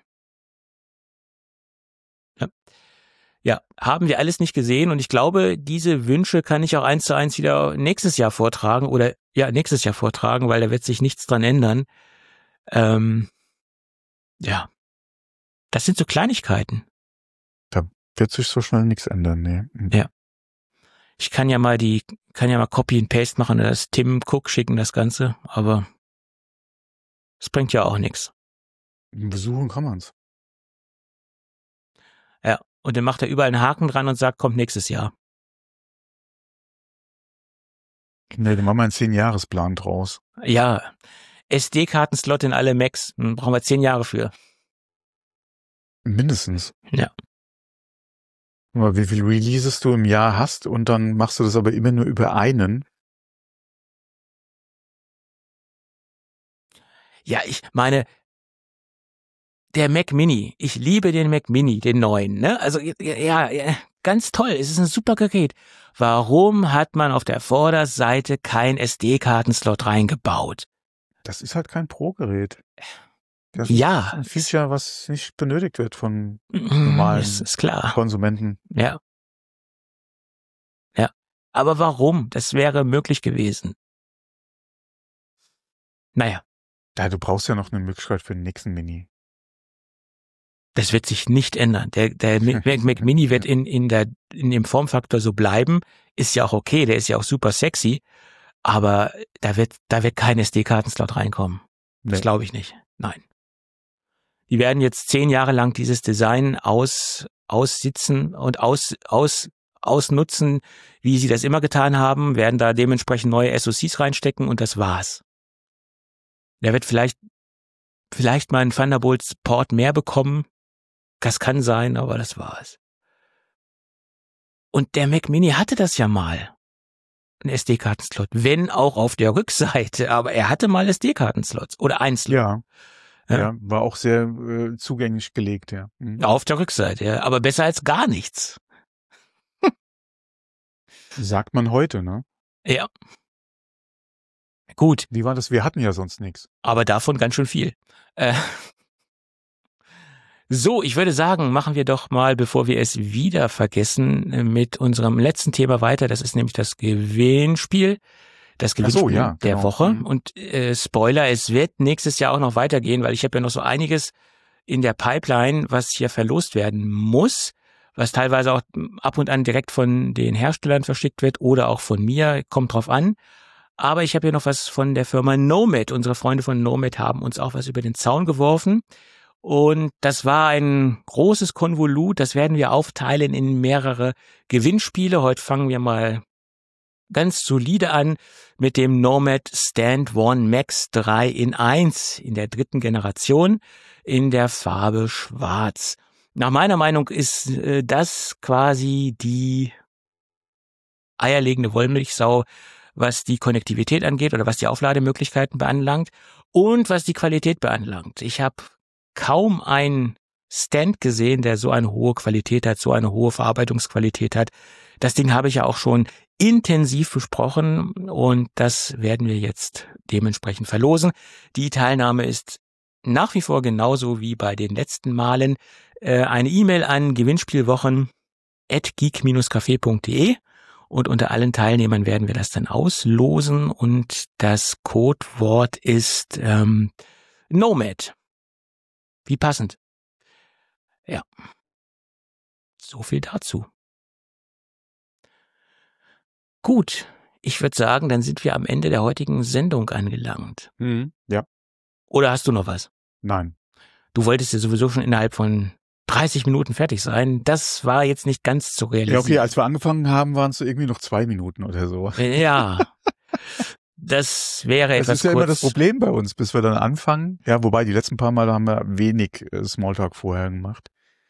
Ja, haben wir alles nicht gesehen und ich glaube, diese Wünsche kann ich auch 1:1 wieder nächstes Jahr vortragen, weil da wird sich nichts dran ändern. Ja, das sind so Kleinigkeiten. Da wird sich so schnell nichts ändern, nee. Ja. Ich kann ja mal Copy and Paste machen oder das Tim Cook schicken, das Ganze, aber es bringt ja auch nichts. Besuchen kann man's. Ja, und dann macht er überall einen Haken dran und sagt, kommt nächstes Jahr. Nee, dann machen wir einen 10-Jahres-Plan draus. Ja, SD-Kartenslot in alle Macs, brauchen wir 10 Jahre für. Mindestens. Ja. Aber wie viel Releases du im Jahr hast und dann machst du das aber immer nur über einen. Ja, ich meine, der Mac Mini, ich liebe den Mac Mini, den neuen, ne? Also, ja, ganz toll, es ist ein super Gerät. Warum hat man auf der Vorderseite kein SD-Kartenslot reingebaut? Das ist halt kein Pro-Gerät. Das ist ein Feature, was nicht benötigt wird von normalen ist klar. Konsumenten. Ja. Aber warum? Das wäre möglich gewesen. Naja. Ja, du brauchst ja noch eine Möglichkeit für den nächsten Mini. Das wird sich nicht ändern. Der Mac Mini wird in dem Formfaktor so bleiben. Ist ja auch okay, der ist ja auch super sexy. Aber da wird kein SD-Kartenslot reinkommen. Nee. Das glaube ich nicht. Nein. Die werden jetzt 10 Jahre lang dieses Design aussitzen und ausnutzen, wie sie das immer getan haben, werden da dementsprechend neue SoCs reinstecken und das war's. Der wird vielleicht mal einen Thunderbolt-Port mehr bekommen. Das kann sein, aber das war's. Und der Mac Mini hatte das ja mal. einen SD-Kartenslot, wenn auch auf der Rückseite, aber er hatte mal SD-Kartenslots oder einen Slot. Ja, Ja. war auch sehr zugänglich gelegt, ja. Mhm. Auf der Rückseite, ja, aber besser als gar nichts. Sagt man heute, ne? Ja. Gut, Wie war das? Wir hatten ja sonst nichts. aber davon ganz schön viel. So, ich würde sagen, machen wir doch mal, bevor wir es wieder vergessen, mit unserem letzten Thema weiter. Das ist nämlich das Gewinnspiel. Das Gewinnspiel ja, der genau. Woche. Mhm. Und Spoiler, es wird nächstes Jahr auch noch weitergehen, weil ich habe ja noch so einiges in der Pipeline, was hier verlost werden muss, was teilweise auch ab und an direkt von den Herstellern verschickt wird oder auch von mir, kommt drauf an. Aber ich habe hier noch was von der Firma Nomad. Unsere Freunde von Nomad haben uns auch was über den Zaun geworfen. Und das war ein großes Konvolut, das werden wir aufteilen in mehrere Gewinnspiele. Heute fangen wir mal ganz solide an mit dem Nomad Stand One Max 3 in 1 in der 3. Generation in der Farbe Schwarz. Nach meiner Meinung ist das quasi die eierlegende Wollmilchsau, was die Konnektivität angeht oder was die Auflademöglichkeiten beanlangt und was die Qualität beanlangt. Ich habe kaum einen Stand gesehen, der so eine hohe Qualität hat, so eine hohe Verarbeitungsqualität hat. Das Ding habe ich ja auch schon intensiv besprochen und das werden wir jetzt dementsprechend verlosen. Die Teilnahme ist nach wie vor genauso wie bei den letzten Malen. Eine E-Mail an gewinnspielwochen@geek-café.de und unter allen Teilnehmern werden wir das dann auslosen und das Codewort ist Nomad. Wie passend. Ja. So viel dazu. Gut, ich würde sagen, dann sind wir am Ende der heutigen Sendung angelangt. Ja. Oder hast du noch was? Nein. Du wolltest ja sowieso schon innerhalb von 30 Minuten fertig sein. Das war jetzt nicht ganz zu realisieren. Ja, okay, als wir angefangen haben, waren es so irgendwie noch 2 Minuten oder so. Ja. Das wäre Das etwas ist ja kurz. immer das Problem bei uns, bis wir dann anfangen. Ja, wobei die letzten paar Male haben wir wenig Smalltalk vorher gemacht.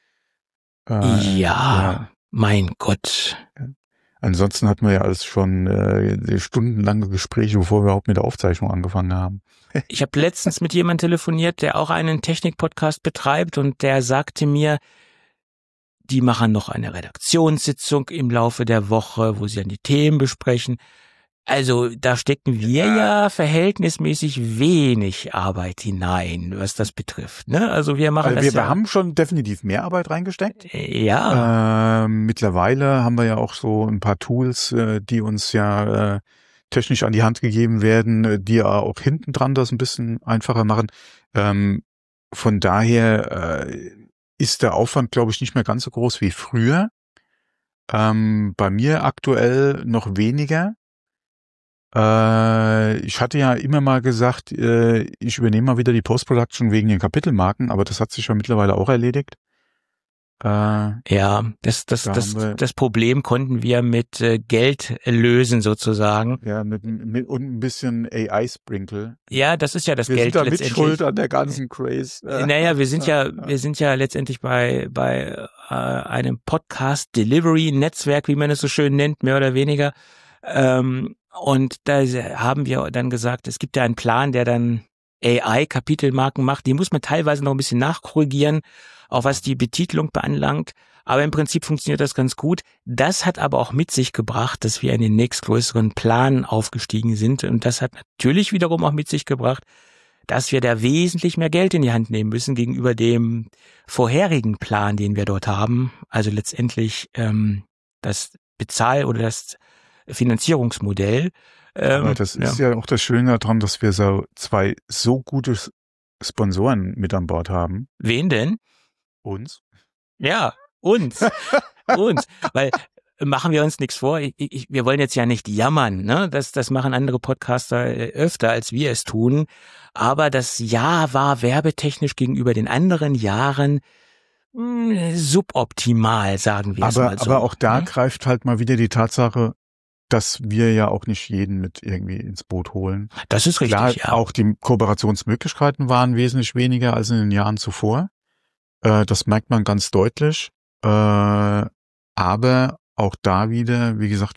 Ja, mein Gott. Ja. Ansonsten hatten wir ja alles schon stundenlange Gespräche, bevor wir überhaupt mit der Aufzeichnung angefangen haben. Ich habe letztens mit jemandem telefoniert, der auch einen Technik-Podcast betreibt und der sagte mir, die machen noch eine Redaktionssitzung im Laufe der Woche, wo sie dann die Themen besprechen. Also da stecken wir ja verhältnismäßig wenig Arbeit hinein, was das betrifft. Ne? Also wir machen das wir haben schon definitiv mehr Arbeit reingesteckt. Ja. Mittlerweile haben wir ja auch so ein paar Tools, die uns ja technisch an die Hand gegeben werden, die ja auch hinten dran das ein bisschen einfacher machen. Von daher ist der Aufwand, glaube ich, nicht mehr ganz so groß wie früher. Bei mir aktuell noch weniger. Ich hatte ja immer mal gesagt, ich übernehme mal wieder die Post-Production wegen den Kapitelmarken, aber das hat sich ja mittlerweile auch erledigt. Ja, das Problem konnten wir mit Geld lösen sozusagen. Ja, mit und ein bisschen AI-Sprinkle. Ja, das ist ja das wir Geld sind da letztendlich. Mit schuld an der ganzen Craze. Naja, wir sind ja letztendlich bei einem Podcast-Delivery-Netzwerk, wie man es so schön nennt, mehr oder weniger. Und da haben wir dann gesagt, es gibt ja einen Plan, der dann AI-Kapitelmarken macht. Die muss man teilweise noch ein bisschen nachkorrigieren, auch was die Betitelung beanlangt. Aber im Prinzip funktioniert das ganz gut. Das hat aber auch mit sich gebracht, dass wir in den nächstgrößeren Plan aufgestiegen sind. Und das hat natürlich wiederum auch mit sich gebracht, dass wir da wesentlich mehr Geld in die Hand nehmen müssen gegenüber dem vorherigen Plan, den wir dort haben. Also letztendlich das oder das Finanzierungsmodell. Aber das ist ja auch das Schöne daran, dass wir so 2 so gute Sponsoren mit an Bord haben. Wen denn? Uns. Ja, uns. Uns. Weil machen wir uns nichts vor. Wir wollen jetzt ja nicht jammern, ne? Das machen andere Podcaster öfter, als wir es tun. Aber das Jahr war werbetechnisch gegenüber den anderen Jahren suboptimal, sagen wir es mal so. Aber auch da greift halt mal wieder die Tatsache, dass wir ja auch nicht jeden mit irgendwie ins Boot holen. Das ist richtig, klar, ja. Auch die Kooperationsmöglichkeiten waren wesentlich weniger als in den Jahren zuvor. Das merkt man ganz deutlich. Aber auch da wieder, wie gesagt, wir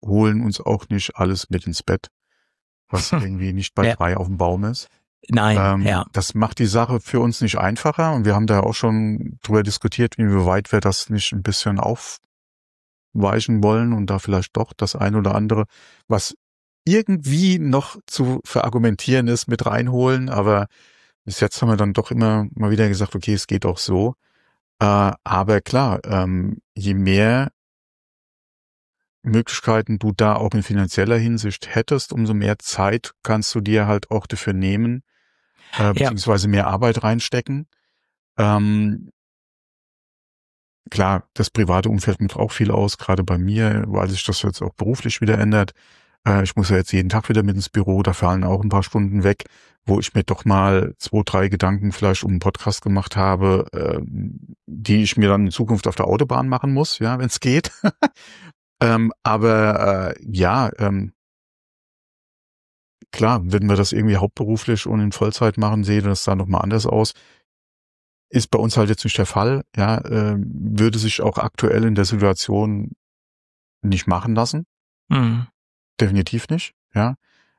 holen uns auch nicht alles mit ins Bett, was irgendwie nicht bei 3 auf dem Baum ist. Nein, Das macht die Sache für uns nicht einfacher und wir haben da auch schon drüber diskutiert, inwieweit wir das nicht ein bisschen aufweichen wollen und da vielleicht doch das ein oder andere, was irgendwie noch zu verargumentieren ist, mit reinholen, aber bis jetzt haben wir dann doch immer mal wieder gesagt, okay, es geht auch so. Aber klar, je mehr Möglichkeiten du da auch in finanzieller Hinsicht hättest, umso mehr Zeit kannst du dir halt auch dafür nehmen, beziehungsweise mehr Arbeit reinstecken. Klar, das private Umfeld macht auch viel aus, gerade bei mir, weil sich das jetzt auch beruflich wieder ändert. Ich muss ja jetzt jeden Tag wieder mit ins Büro, da fallen auch ein paar Stunden weg, wo ich mir doch mal 2, 3 Gedanken vielleicht um einen Podcast gemacht habe, die ich mir dann in Zukunft auf der Autobahn machen muss, ja, wenn es geht. Klar, wenn wir das irgendwie hauptberuflich und in Vollzeit machen, sehe das da nochmal anders aus. Ist bei uns halt jetzt nicht der Fall, ja, würde sich auch aktuell in der Situation nicht machen lassen. Mhm. Definitiv nicht, ja.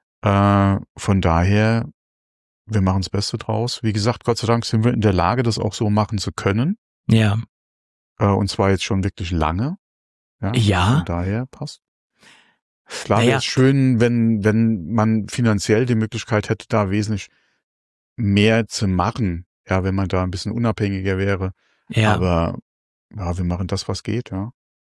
Von daher, wir machen das Beste draus. Wie gesagt, Gott sei Dank sind wir in der Lage, das auch so machen zu können. Ja. Und zwar jetzt schon wirklich lange. Ja. Von daher passt. Klar wäre es schön, wenn man finanziell die Möglichkeit hätte, da wesentlich mehr zu machen. Ja, wenn man da ein bisschen unabhängiger wäre. Ja. Aber ja, wir machen das, was geht, ja.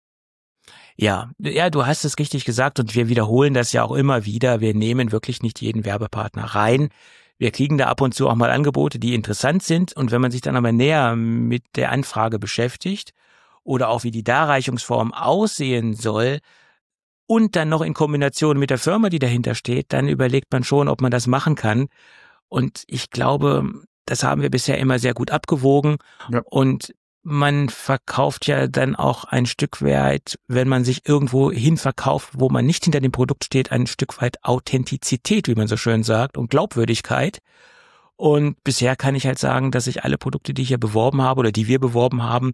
Ja, du hast es richtig gesagt und wir wiederholen das ja auch immer wieder. Wir nehmen wirklich nicht jeden Werbepartner rein. Wir kriegen da ab und zu auch mal Angebote, die interessant sind. Und wenn man sich dann aber näher mit der Anfrage beschäftigt oder auch wie die Darreichungsform aussehen soll und dann noch in Kombination mit der Firma, die dahinter steht, dann überlegt man schon, ob man das machen kann. Und ich glaube, das haben wir bisher immer sehr gut abgewogen. Ja. Und man verkauft ja dann auch ein Stück weit, wenn man sich irgendwo hin verkauft, wo man nicht hinter dem Produkt steht, ein Stück weit Authentizität, wie man so schön sagt, und Glaubwürdigkeit. Und bisher kann ich halt sagen, dass ich alle Produkte, die ich hier beworben habe oder die wir beworben haben,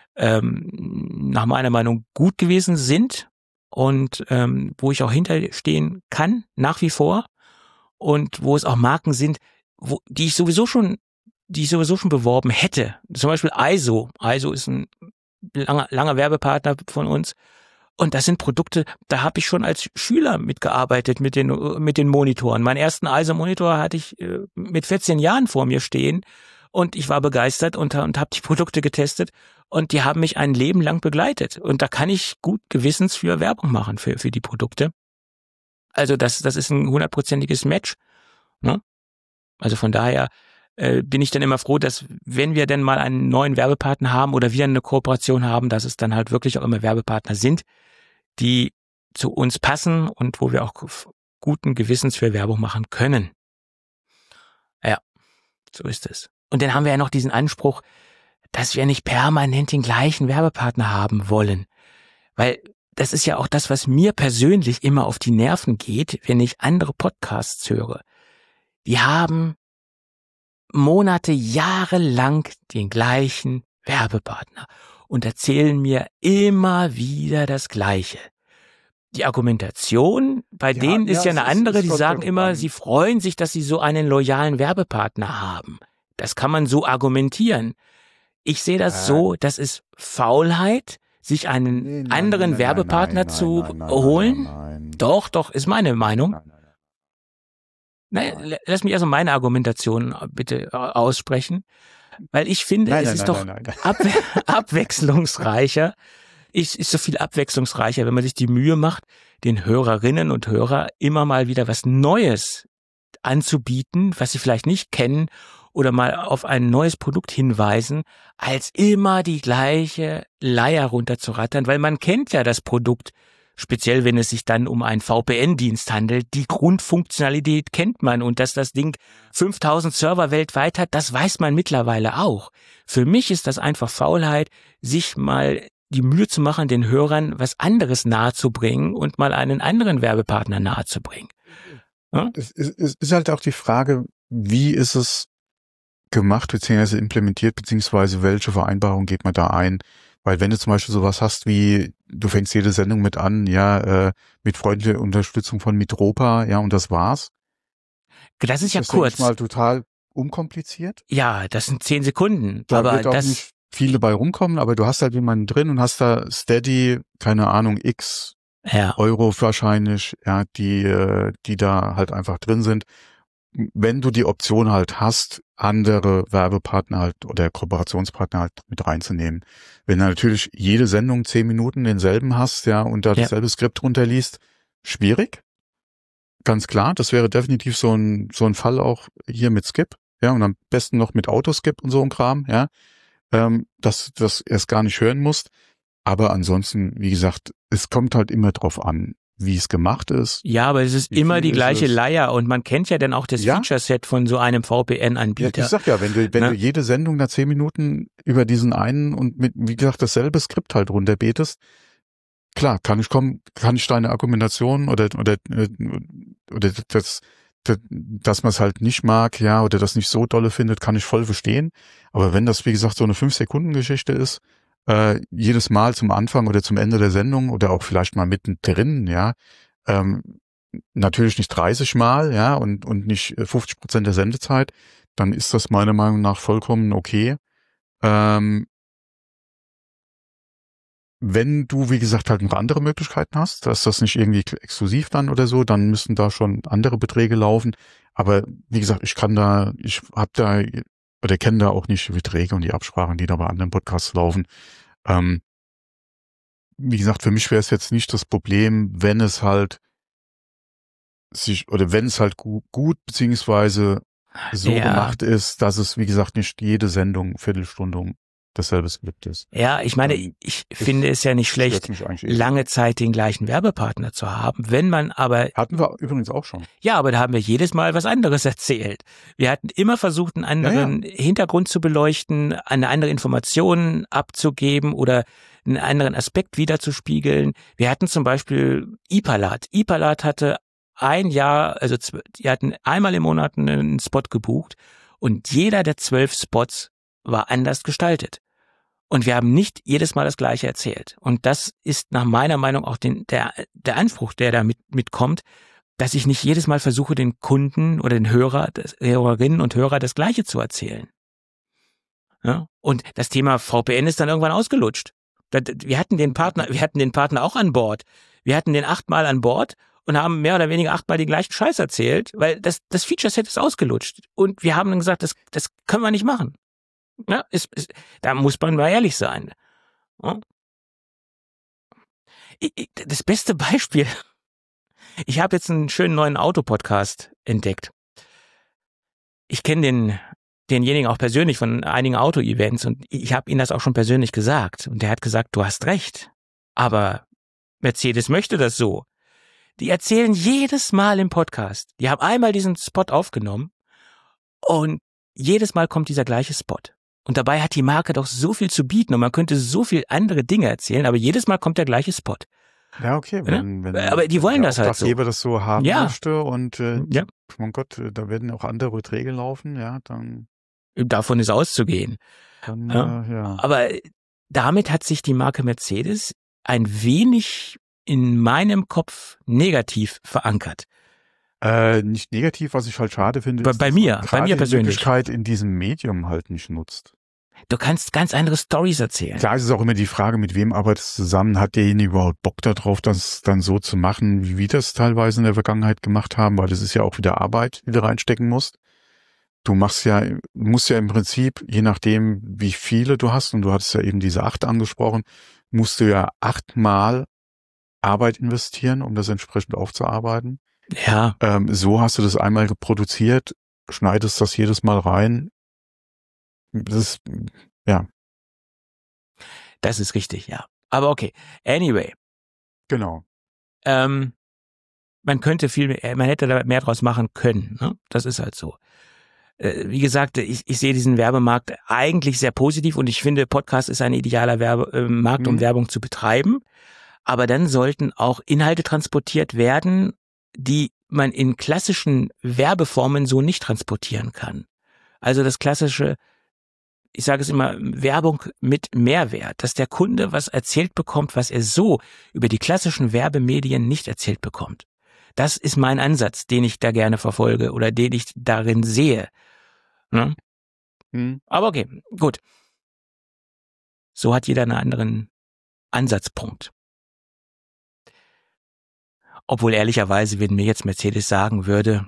nach meiner Meinung gut gewesen sind und wo ich auch hinterstehen kann, nach wie vor. Und wo es auch Marken sind, die ich sowieso schon beworben hätte. Zum Beispiel ISO. ISO ist ein langer Werbepartner von uns. Und das sind Produkte, da habe ich schon als Schüler mitgearbeitet mit den Monitoren. Meinen ersten ISO-Monitor hatte ich mit 14 Jahren vor mir stehen und ich war begeistert und habe die Produkte getestet und die haben mich ein Leben lang begleitet. Und da kann ich gut gewissens für Werbung machen für die Produkte. Also das ist ein 100%iges Match. Ne? Also von daher bin ich dann immer froh, dass wenn wir denn mal einen neuen Werbepartner haben oder wir eine Kooperation haben, dass es dann halt wirklich auch immer Werbepartner sind, die zu uns passen und wo wir auch guten Gewissens für Werbung machen können. Ja, so ist es. Und dann haben wir ja noch diesen Anspruch, dass wir nicht permanent den gleichen Werbepartner haben wollen. Weil das ist ja auch das, was mir persönlich immer auf die Nerven geht, wenn ich andere Podcasts höre. Die haben Monate, Jahre lang den gleichen Werbepartner und erzählen mir immer wieder das Gleiche. Die Argumentation bei denen ist ja eine andere. Die sagen immer, sie freuen sich, dass sie so einen loyalen Werbepartner haben. Das kann man so argumentieren. Ich sehe das so, das ist Faulheit, sich einen anderen Werbepartner zu holen. Nein. Doch, ist meine Meinung. Nein, lass mich also meine Argumentation bitte aussprechen, weil ich finde, es ist doch abwechslungsreicher. Es ist so viel abwechslungsreicher, wenn man sich die Mühe macht, den Hörerinnen und Hörer immer mal wieder was Neues anzubieten, was sie vielleicht nicht kennen oder mal auf ein neues Produkt hinweisen, als immer die gleiche Leier runterzurattern, weil man kennt ja das Produkt. Speziell, wenn es sich dann um einen VPN-Dienst handelt. Die Grundfunktionalität kennt man und dass das Ding 5000 Server weltweit hat, das weiß man mittlerweile auch. Für mich ist das einfach Faulheit, sich mal die Mühe zu machen, den Hörern was anderes nahezubringen und mal einen anderen Werbepartner nahezubringen. Ja? Es ist halt auch die Frage, wie ist es gemacht bzw. implementiert, beziehungsweise welche Vereinbarung geht man da ein? Weil wenn du zum Beispiel sowas hast wie, du fängst jede Sendung mit an, ja, mit freundlicher Unterstützung von Mitropa, ja, und das war's. Das ist ja das, denke ich kurz. mal, total unkompliziert. Ja, das sind 10 Sekunden. Da aber wird auch das nicht viel dabei rumkommen, aber du hast halt jemanden drin und hast da steady, keine Ahnung, x ja. Euro wahrscheinlich, ja, die da halt einfach drin sind. Wenn du die Option halt hast, andere Werbepartner halt oder Kooperationspartner halt mit reinzunehmen. Wenn du natürlich jede Sendung 10 Minuten denselben hast, ja, und da dasselbe Skript runterliest, schwierig. Ganz klar, das wäre definitiv so ein Fall auch hier mit Skip, ja, und am besten noch mit Autoskip und so ein Kram, ja, dass erst gar nicht hören musst. Aber ansonsten, wie gesagt, es kommt halt immer drauf an, wie es gemacht ist. Ja, aber es ist Wie immer viel die ist gleiche es? Leier und man kennt ja dann auch das Ja. Feature-Set von so einem Ja, VPN-Anbieter. ich sag ja, wenn Ne? du jede Sendung nach 10 Minuten über diesen einen und mit, wie gesagt, dasselbe Skript halt runterbetest, klar, kann ich deine Argumentation oder dass man es halt nicht mag, ja, oder das nicht so dolle findet, kann ich voll verstehen. Aber wenn das, wie gesagt, so eine 5-Sekunden-Geschichte ist, jedes Mal zum Anfang oder zum Ende der Sendung oder auch vielleicht mal mittendrin, ja, natürlich nicht 30 Mal, ja, und nicht 50% der Sendezeit, dann ist das meiner Meinung nach vollkommen okay. Wenn du, wie gesagt, halt noch andere Möglichkeiten hast, dass das nicht irgendwie exklusiv dann oder so, dann müssen da schon andere Beträge laufen. Aber wie gesagt, ich kenne da auch nicht die Beträge und die Absprachen, die da bei anderen Podcasts laufen. Wie gesagt, für mich wäre es jetzt nicht das Problem, wenn es halt gut beziehungsweise so Ja. gemacht ist, dass es, wie gesagt, nicht jede Sendung Viertelstunde dasselbe Skript ist. Ja, ich meine, ich finde es ja nicht schlecht, Stört mich eigentlich eh. lange Zeit den gleichen Werbepartner zu haben. Wenn man aber, Hatten wir übrigens auch schon. ja, aber da haben wir jedes Mal was anderes erzählt. Wir hatten immer versucht, einen anderen Hintergrund zu beleuchten, eine andere Information abzugeben oder einen anderen Aspekt wiederzuspiegeln. Wir hatten zum Beispiel Ipalat. Ipalat hatte ein Jahr, also die hatten einmal im Monat einen Spot gebucht und jeder der 12 Spots war anders gestaltet. Und wir haben nicht jedes Mal das Gleiche erzählt. Und das ist nach meiner Meinung auch der Anspruch, der da mitkommt, dass ich nicht jedes Mal versuche, den Kunden oder den Hörerinnen und Hörer das Gleiche zu erzählen. Ja? Und das Thema VPN ist dann irgendwann ausgelutscht. Wir hatten den Partner auch an Bord. Wir hatten den 8-mal an Bord und haben mehr oder weniger 8-mal den gleichen Scheiß erzählt, weil das Feature-Set ist ausgelutscht. Und wir haben dann gesagt, das können wir nicht machen. Ja, da muss man mal ehrlich sein. Ja? Das beste Beispiel, ich habe jetzt einen schönen neuen Autopodcast entdeckt. Ich kenne denjenigen auch persönlich von einigen Auto-Events und ich habe ihm das auch schon persönlich gesagt. Und der hat gesagt, du hast recht, aber Mercedes möchte das so. Die erzählen jedes Mal im Podcast. Die haben einmal diesen Spot aufgenommen und jedes Mal kommt dieser gleiche Spot. Und dabei hat die Marke doch so viel zu bieten und man könnte so viel andere Dinge erzählen, aber jedes Mal kommt der gleiche Spot. Ja, okay. Wenn aber die wollen das halt so. Wenn der Auftraggeber das so haben Ja. möchte und, Ja. mein Gott, da werden auch andere Beträge laufen, ja, dann, Davon ist auszugehen. ja. Aber damit hat sich die Marke Mercedes ein wenig in meinem Kopf negativ verankert. Nicht negativ, was ich halt schade finde, Bei ist, mir dass man gerade persönlich. die Möglichkeit in diesem Medium halt nicht nutzt. Du kannst ganz andere Storys erzählen. Klar, es ist auch immer die Frage, mit wem arbeitest du zusammen? Hat derjenige überhaupt Bock darauf, das dann so zu machen, wie wir das teilweise in der Vergangenheit gemacht haben? Weil das ist ja auch wieder Arbeit, die du reinstecken musst. Du musst ja im Prinzip, je nachdem, wie viele du hast, und du hattest ja eben diese 8 angesprochen, musst du ja 8-mal Arbeit investieren, um das entsprechend aufzuarbeiten. Ja, So hast du das einmal produziert, schneidest das jedes Mal rein. Das ist, ja, das ist richtig, ja. Aber okay. Anyway, genau. man könnte man hätte da mehr draus machen können. Ne? Das ist halt so. Wie gesagt, ich sehe diesen Werbemarkt eigentlich sehr positiv und ich finde, Podcast ist ein idealer Markt, um Werbung zu betreiben. Aber dann sollten auch Inhalte transportiert werden, die man in klassischen Werbeformen so nicht transportieren kann. Also das klassische ich sage es immer, Werbung mit Mehrwert, dass der Kunde was erzählt bekommt, was er so über die klassischen Werbemedien nicht erzählt bekommt. Das ist mein Ansatz, den ich da gerne verfolge oder den ich darin sehe. Ne? Aber okay, gut. So hat jeder einen anderen Ansatzpunkt. Obwohl ehrlicherweise, wenn mir jetzt Mercedes sagen würde,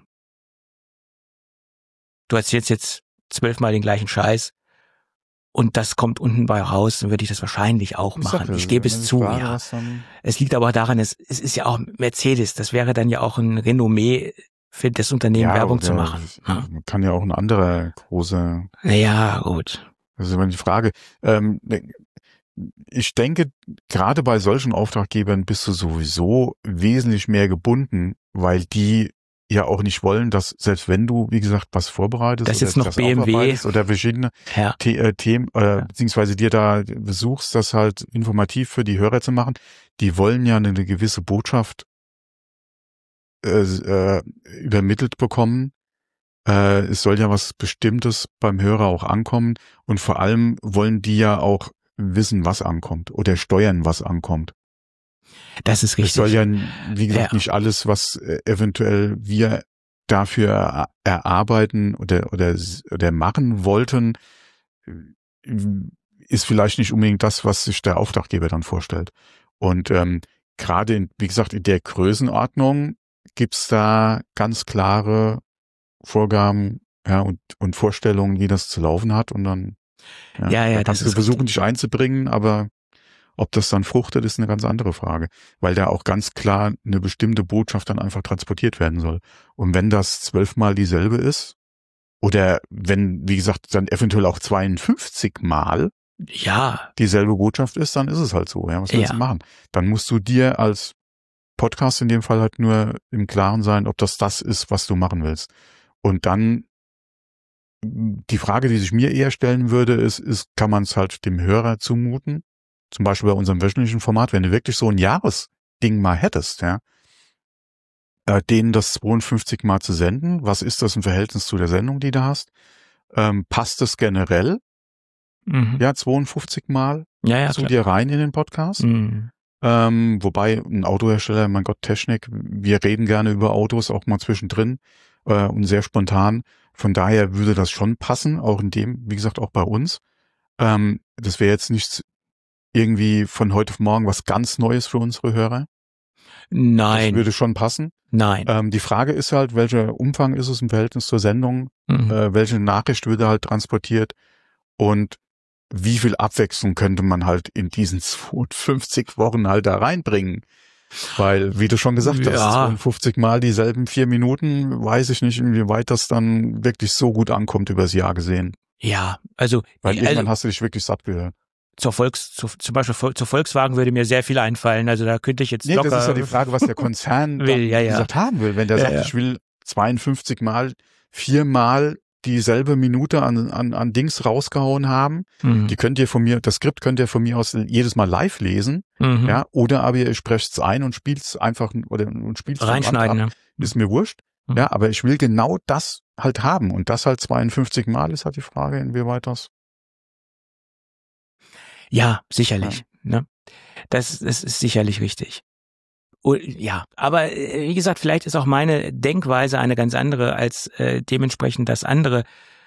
du erzählst jetzt 12-mal den gleichen Scheiß und das kommt unten bei raus, dann würde ich das wahrscheinlich auch machen. Ich gebe es zu, ja. Es liegt aber daran, es ist ja auch Mercedes, das wäre dann ja auch ein Renommee für das Unternehmen, Werbung zu machen. Man kann ja auch ein anderer große... Ja, gut. Das ist immer die Frage. Ich denke, gerade bei solchen Auftraggebern bist du sowieso wesentlich mehr gebunden, weil die ja auch nicht wollen, dass selbst wenn du, wie gesagt, was vorbereitest das jetzt noch das BMW oder verschiedene Themen beziehungsweise dir da versuchst, das halt informativ für die Hörer zu machen, die wollen ja eine gewisse Botschaft übermittelt bekommen. Es soll ja was Bestimmtes beim Hörer auch ankommen und vor allem wollen die ja auch wissen, was ankommt oder steuern, was ankommt. Das ist richtig. Es soll ja, wie gesagt, nicht alles, was eventuell wir dafür erarbeiten oder machen wollten, ist vielleicht nicht unbedingt das, was sich der Auftraggeber dann vorstellt. Und gerade, wie gesagt, in der Größenordnung gibt's da ganz klare Vorgaben und Vorstellungen, wie das zu laufen hat. Und dann da kannst du versuchen, dich einzubringen, aber ob das dann fruchtet, ist eine ganz andere Frage, weil da auch ganz klar eine bestimmte Botschaft dann einfach transportiert werden soll. Und wenn das 12-mal dieselbe ist, oder wenn, wie gesagt, dann eventuell auch 52-mal dieselbe Botschaft ist, dann ist es halt so. Ja, was willst du machen? Dann musst du dir als Podcast in dem Fall halt nur im Klaren sein, ob das ist, was du machen willst. Und dann die Frage, die sich mir eher stellen würde, ist, kann man es halt dem Hörer zumuten? Zum Beispiel bei unserem wöchentlichen Format, wenn du wirklich so ein Jahresding mal hättest, denen das 52 Mal zu senden, was ist das im Verhältnis zu der Sendung, die du hast? Passt es generell? 52 Mal zu dir rein in den Podcast? Wobei ein Autohersteller, mein Gott, Technik, wir reden gerne über Autos, auch mal zwischendrin und sehr spontan. Von daher würde das schon passen, auch in dem, wie gesagt, auch bei uns. Das wäre jetzt nichts irgendwie von heute auf morgen was ganz Neues für unsere Hörer. Nein. Das würde schon passen. Nein. Die Frage ist halt, welcher Umfang ist es im Verhältnis zur Sendung? Welche Nachricht würde halt transportiert? Und wie viel Abwechslung könnte man halt in diesen 52 Wochen halt da reinbringen? Weil, wie du schon gesagt hast, 52 Mal dieselben 4 Minuten, weiß ich nicht, inwieweit das dann wirklich so gut ankommt übers Jahr gesehen. Ja, also... Weil irgendwann hast du dich wirklich satt gehört. Zum Beispiel zur Volkswagen würde mir sehr viel einfallen. Also da könnte ich jetzt locker... Das ist ja die Frage, was der Konzern will, gesagt haben will. Wenn der sagt, ich will 52 Mal, 4 Mal dieselbe Minute an Dings rausgehauen haben, die könnt ihr von mir, das Skript könnt ihr von mir aus jedes Mal live lesen, oder aber ihr sprecht es ein und spielt es einfach und spielt es reinschneiden, ab. Ist mir wurscht. Ja, aber ich will genau das halt haben und das halt 52 Mal ist halt die Frage, inwieweit das. Ja, sicherlich. Ja. Ne? Das ist sicherlich richtig. Ja, aber wie gesagt, vielleicht ist auch meine Denkweise eine ganz andere als dementsprechend das andere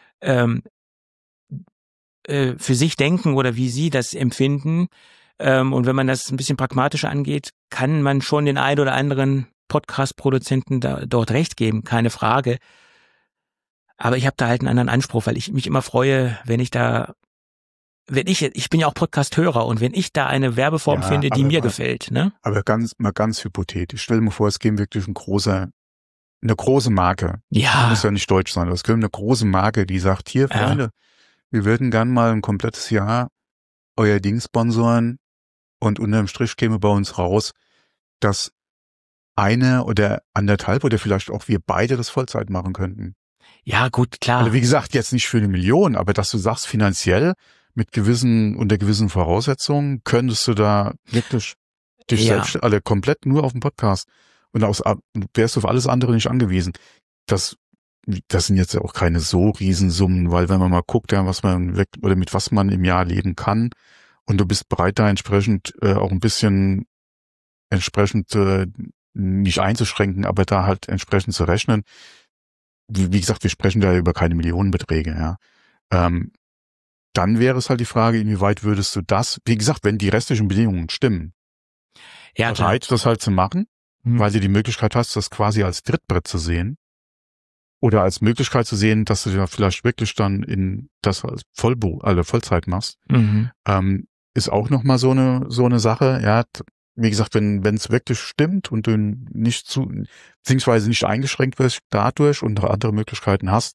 für sich denken oder wie sie das empfinden. Und wenn man das ein bisschen pragmatischer angeht, kann man schon den einen oder anderen Podcast-Produzenten dort recht geben, keine Frage. Aber ich habe da halt einen anderen Anspruch, weil ich mich immer freue, wenn ich bin ja auch Podcast-Hörer und wenn ich da eine Werbeform finde, die mir gefällt, ne? Aber ganz hypothetisch. Stell dir mal vor, es käme wirklich eine große Marke. Ja. Muss ja nicht deutsch sein, aber es käme eine große Marke, die sagt, hier, Freunde, wir würden gern mal ein komplettes Jahr euer Ding sponsoren und unterm Strich käme bei uns raus, dass eine oder anderthalb oder vielleicht auch wir beide das Vollzeit machen könnten. Ja, gut, klar. Also wie gesagt, jetzt nicht für 1 Million, aber dass du sagst, finanziell unter gewissen Voraussetzungen könntest du da wirklich dich selbst komplett nur auf den Podcast und wärst auf alles andere nicht angewiesen. Das das sind jetzt auch keine so Riesensummen, weil wenn man mal guckt, ja, was man oder mit was man im Jahr leben kann und du bist bereit, da entsprechend auch ein bisschen entsprechend nicht einzuschränken, aber da halt entsprechend zu rechnen. Wie gesagt, wir sprechen da über keine Millionenbeträge, ja. Dann wäre es halt die Frage, inwieweit würdest du das, wie gesagt, wenn die restlichen Bedingungen stimmen, Ja, klar. bereit, das halt zu machen, weil du die Möglichkeit hast, das quasi als Trittbrett zu sehen oder als Möglichkeit zu sehen, dass du ja vielleicht wirklich dann in das als Vollzeit machst, ist auch nochmal so eine Sache, ja. Wie gesagt, wenn es wirklich stimmt und du beziehungsweise nicht eingeschränkt wirst dadurch und noch andere Möglichkeiten hast,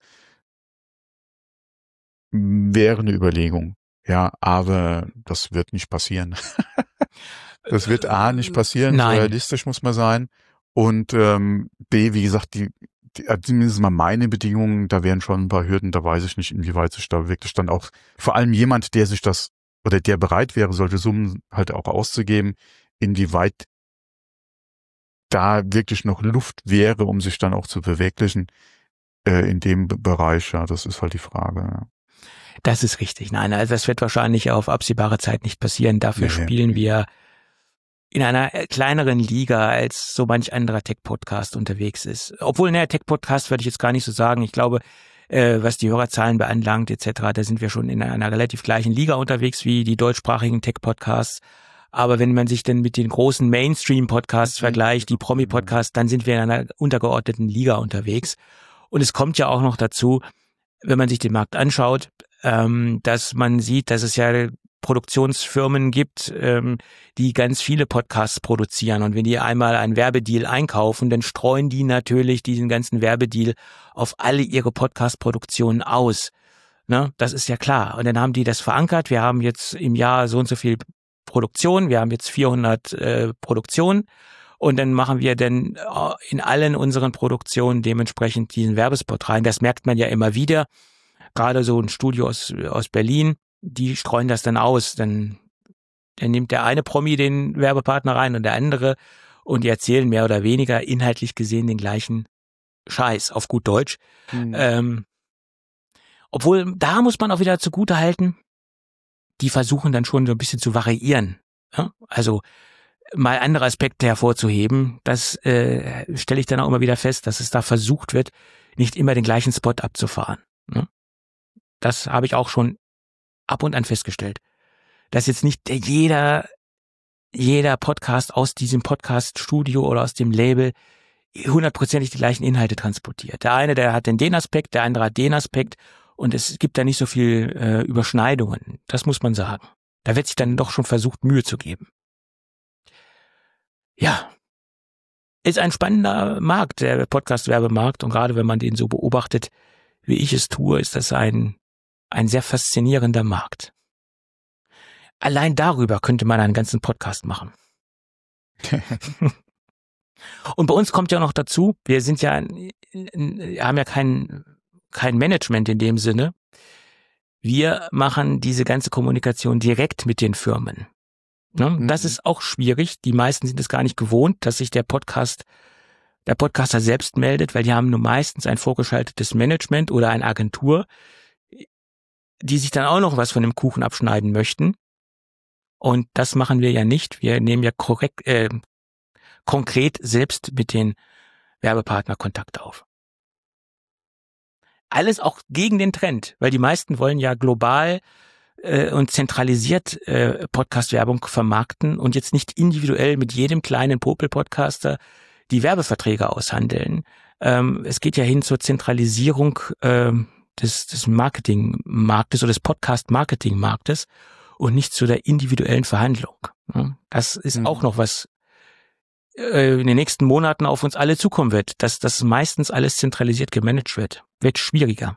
wäre eine Überlegung. Ja, aber das wird nicht passieren. Das wird A nicht passieren, so Nein. realistisch muss man sein. Und B, wie gesagt, zumindest mal meine Bedingungen, da wären schon ein paar Hürden, da weiß ich nicht, inwieweit sich da wirklich dann auch, vor allem jemand, der sich das oder der bereit wäre, solche Summen halt auch auszugeben, inwieweit da wirklich noch Luft wäre, um sich dann auch zu verwirklichen in dem Bereich. Ja, das ist halt die Frage. Ja. Das ist richtig. Nein, also das wird wahrscheinlich auf absehbare Zeit nicht passieren. Dafür spielen wir in einer kleineren Liga, als so manch anderer Tech-Podcast unterwegs ist. Obwohl, Tech-Podcast würde ich jetzt gar nicht so sagen. Ich glaube, was die Hörerzahlen beanlangt etc., da sind wir schon in einer relativ gleichen Liga unterwegs wie die deutschsprachigen Tech-Podcasts. Aber wenn man sich denn mit den großen Mainstream-Podcasts vergleicht, die Promi-Podcasts, dann sind wir in einer untergeordneten Liga unterwegs. Und es kommt ja auch noch dazu, wenn man sich den Markt anschaut, dass man sieht, dass es ja Produktionsfirmen gibt, die ganz viele Podcasts produzieren. Und wenn die einmal einen Werbedeal einkaufen, dann streuen die natürlich diesen ganzen Werbedeal auf alle ihre Podcast-Produktionen aus. Ne? Das ist ja klar. Und dann haben die das verankert. Wir haben jetzt im Jahr so und so viel Produktion. Wir haben jetzt 400 Produktionen. Und dann machen wir dann in allen unseren Produktionen dementsprechend diesen Werbespot rein. Das merkt man ja immer wieder. Gerade so ein Studio aus Berlin, die streuen das dann aus. Dann nimmt der eine Promi den Werbepartner rein und der andere und die erzählen mehr oder weniger inhaltlich gesehen den gleichen Scheiß, auf gut Deutsch. Obwohl, da muss man auch wieder zugute halten, die versuchen dann schon so ein bisschen zu variieren. Ja? Also mal andere Aspekte hervorzuheben, das stelle ich dann auch immer wieder fest, dass es da versucht wird, nicht immer den gleichen Spot abzufahren. Ne? Das habe ich auch schon ab und an festgestellt, dass jetzt nicht jeder Podcast aus diesem Podcast-Studio oder aus dem Label 100%ig die gleichen Inhalte transportiert. Der eine, der hat den Aspekt, der andere hat den Aspekt und es gibt da nicht so viel Überschneidungen. Das muss man sagen. Da wird sich dann doch schon versucht, Mühe zu geben. Ja, ist ein spannender Markt, der Podcast-Werbemarkt und gerade wenn man den so beobachtet, wie ich es tue, ist das ein sehr faszinierender Markt. Allein darüber könnte man einen ganzen Podcast machen. Und bei uns kommt ja noch dazu, wir sind ja, haben ja kein Management in dem Sinne. Wir machen diese ganze Kommunikation direkt mit den Firmen. Ne? Das ist auch schwierig. Die meisten sind es gar nicht gewohnt, dass sich der Podcaster selbst meldet, weil die haben nur meistens ein vorgeschaltetes Management oder eine Agentur, die sich dann auch noch was von dem Kuchen abschneiden möchten. Und das machen wir ja nicht. Wir nehmen ja konkret selbst mit den Werbepartner Kontakt auf. Alles auch gegen den Trend, weil die meisten wollen ja global und zentralisiert Podcast-Werbung vermarkten und jetzt nicht individuell mit jedem kleinen Popel-Podcaster die Werbeverträge aushandeln. Es geht ja hin zur Zentralisierung des Marketingmarktes oder des Podcast-Marketing-Marktes und nicht zu der individuellen Verhandlung. Das ist auch noch was in den nächsten Monaten auf uns alle zukommen wird, dass das meistens alles zentralisiert gemanagt wird schwieriger.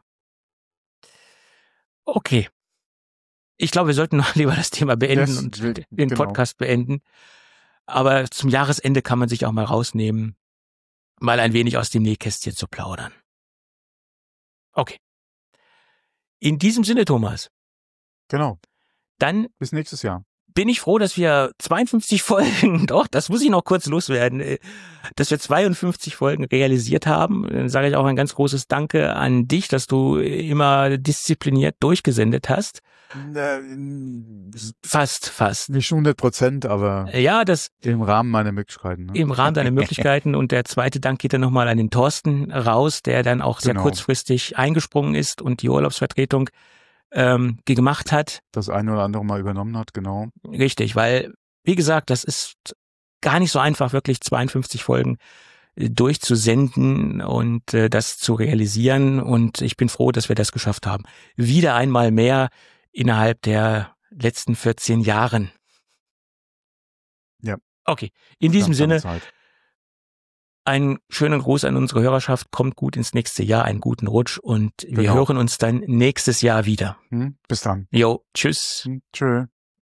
Okay. Ich glaube, wir sollten noch lieber das Thema beenden und den Podcast beenden. Aber zum Jahresende kann man sich auch mal rausnehmen, mal ein wenig aus dem Nähkästchen zu plaudern. Okay. In diesem Sinne, Thomas. Genau. Dann bis nächstes Jahr. bin ich froh, dass wir 52 Folgen, doch, das muss ich noch kurz loswerden, dass wir 52 Folgen realisiert haben. Dann sage ich auch ein ganz großes Danke an dich, dass du immer diszipliniert durchgesendet hast. Fast. Nicht 100%, aber ja, das im Rahmen meiner Möglichkeiten. Ne? Im Rahmen deiner Möglichkeiten. Und der zweite Dank geht dann nochmal an den Thorsten raus, der dann auch sehr kurzfristig eingesprungen ist und die Urlaubsvertretung gemacht hat. Das eine oder andere Mal übernommen hat, genau. Richtig, weil, wie gesagt, das ist gar nicht so einfach, wirklich 52 Folgen durchzusenden und das zu realisieren. Und ich bin froh, dass wir das geschafft haben. Wieder einmal mehr innerhalb der letzten 14 Jahren. Ja. Okay, in diesem Sinne, einen schönen Gruß an unsere Hörerschaft, kommt gut ins nächste Jahr, einen guten Rutsch und wir hören uns dann nächstes Jahr wieder. Bis dann. Jo, tschüss. Tschö.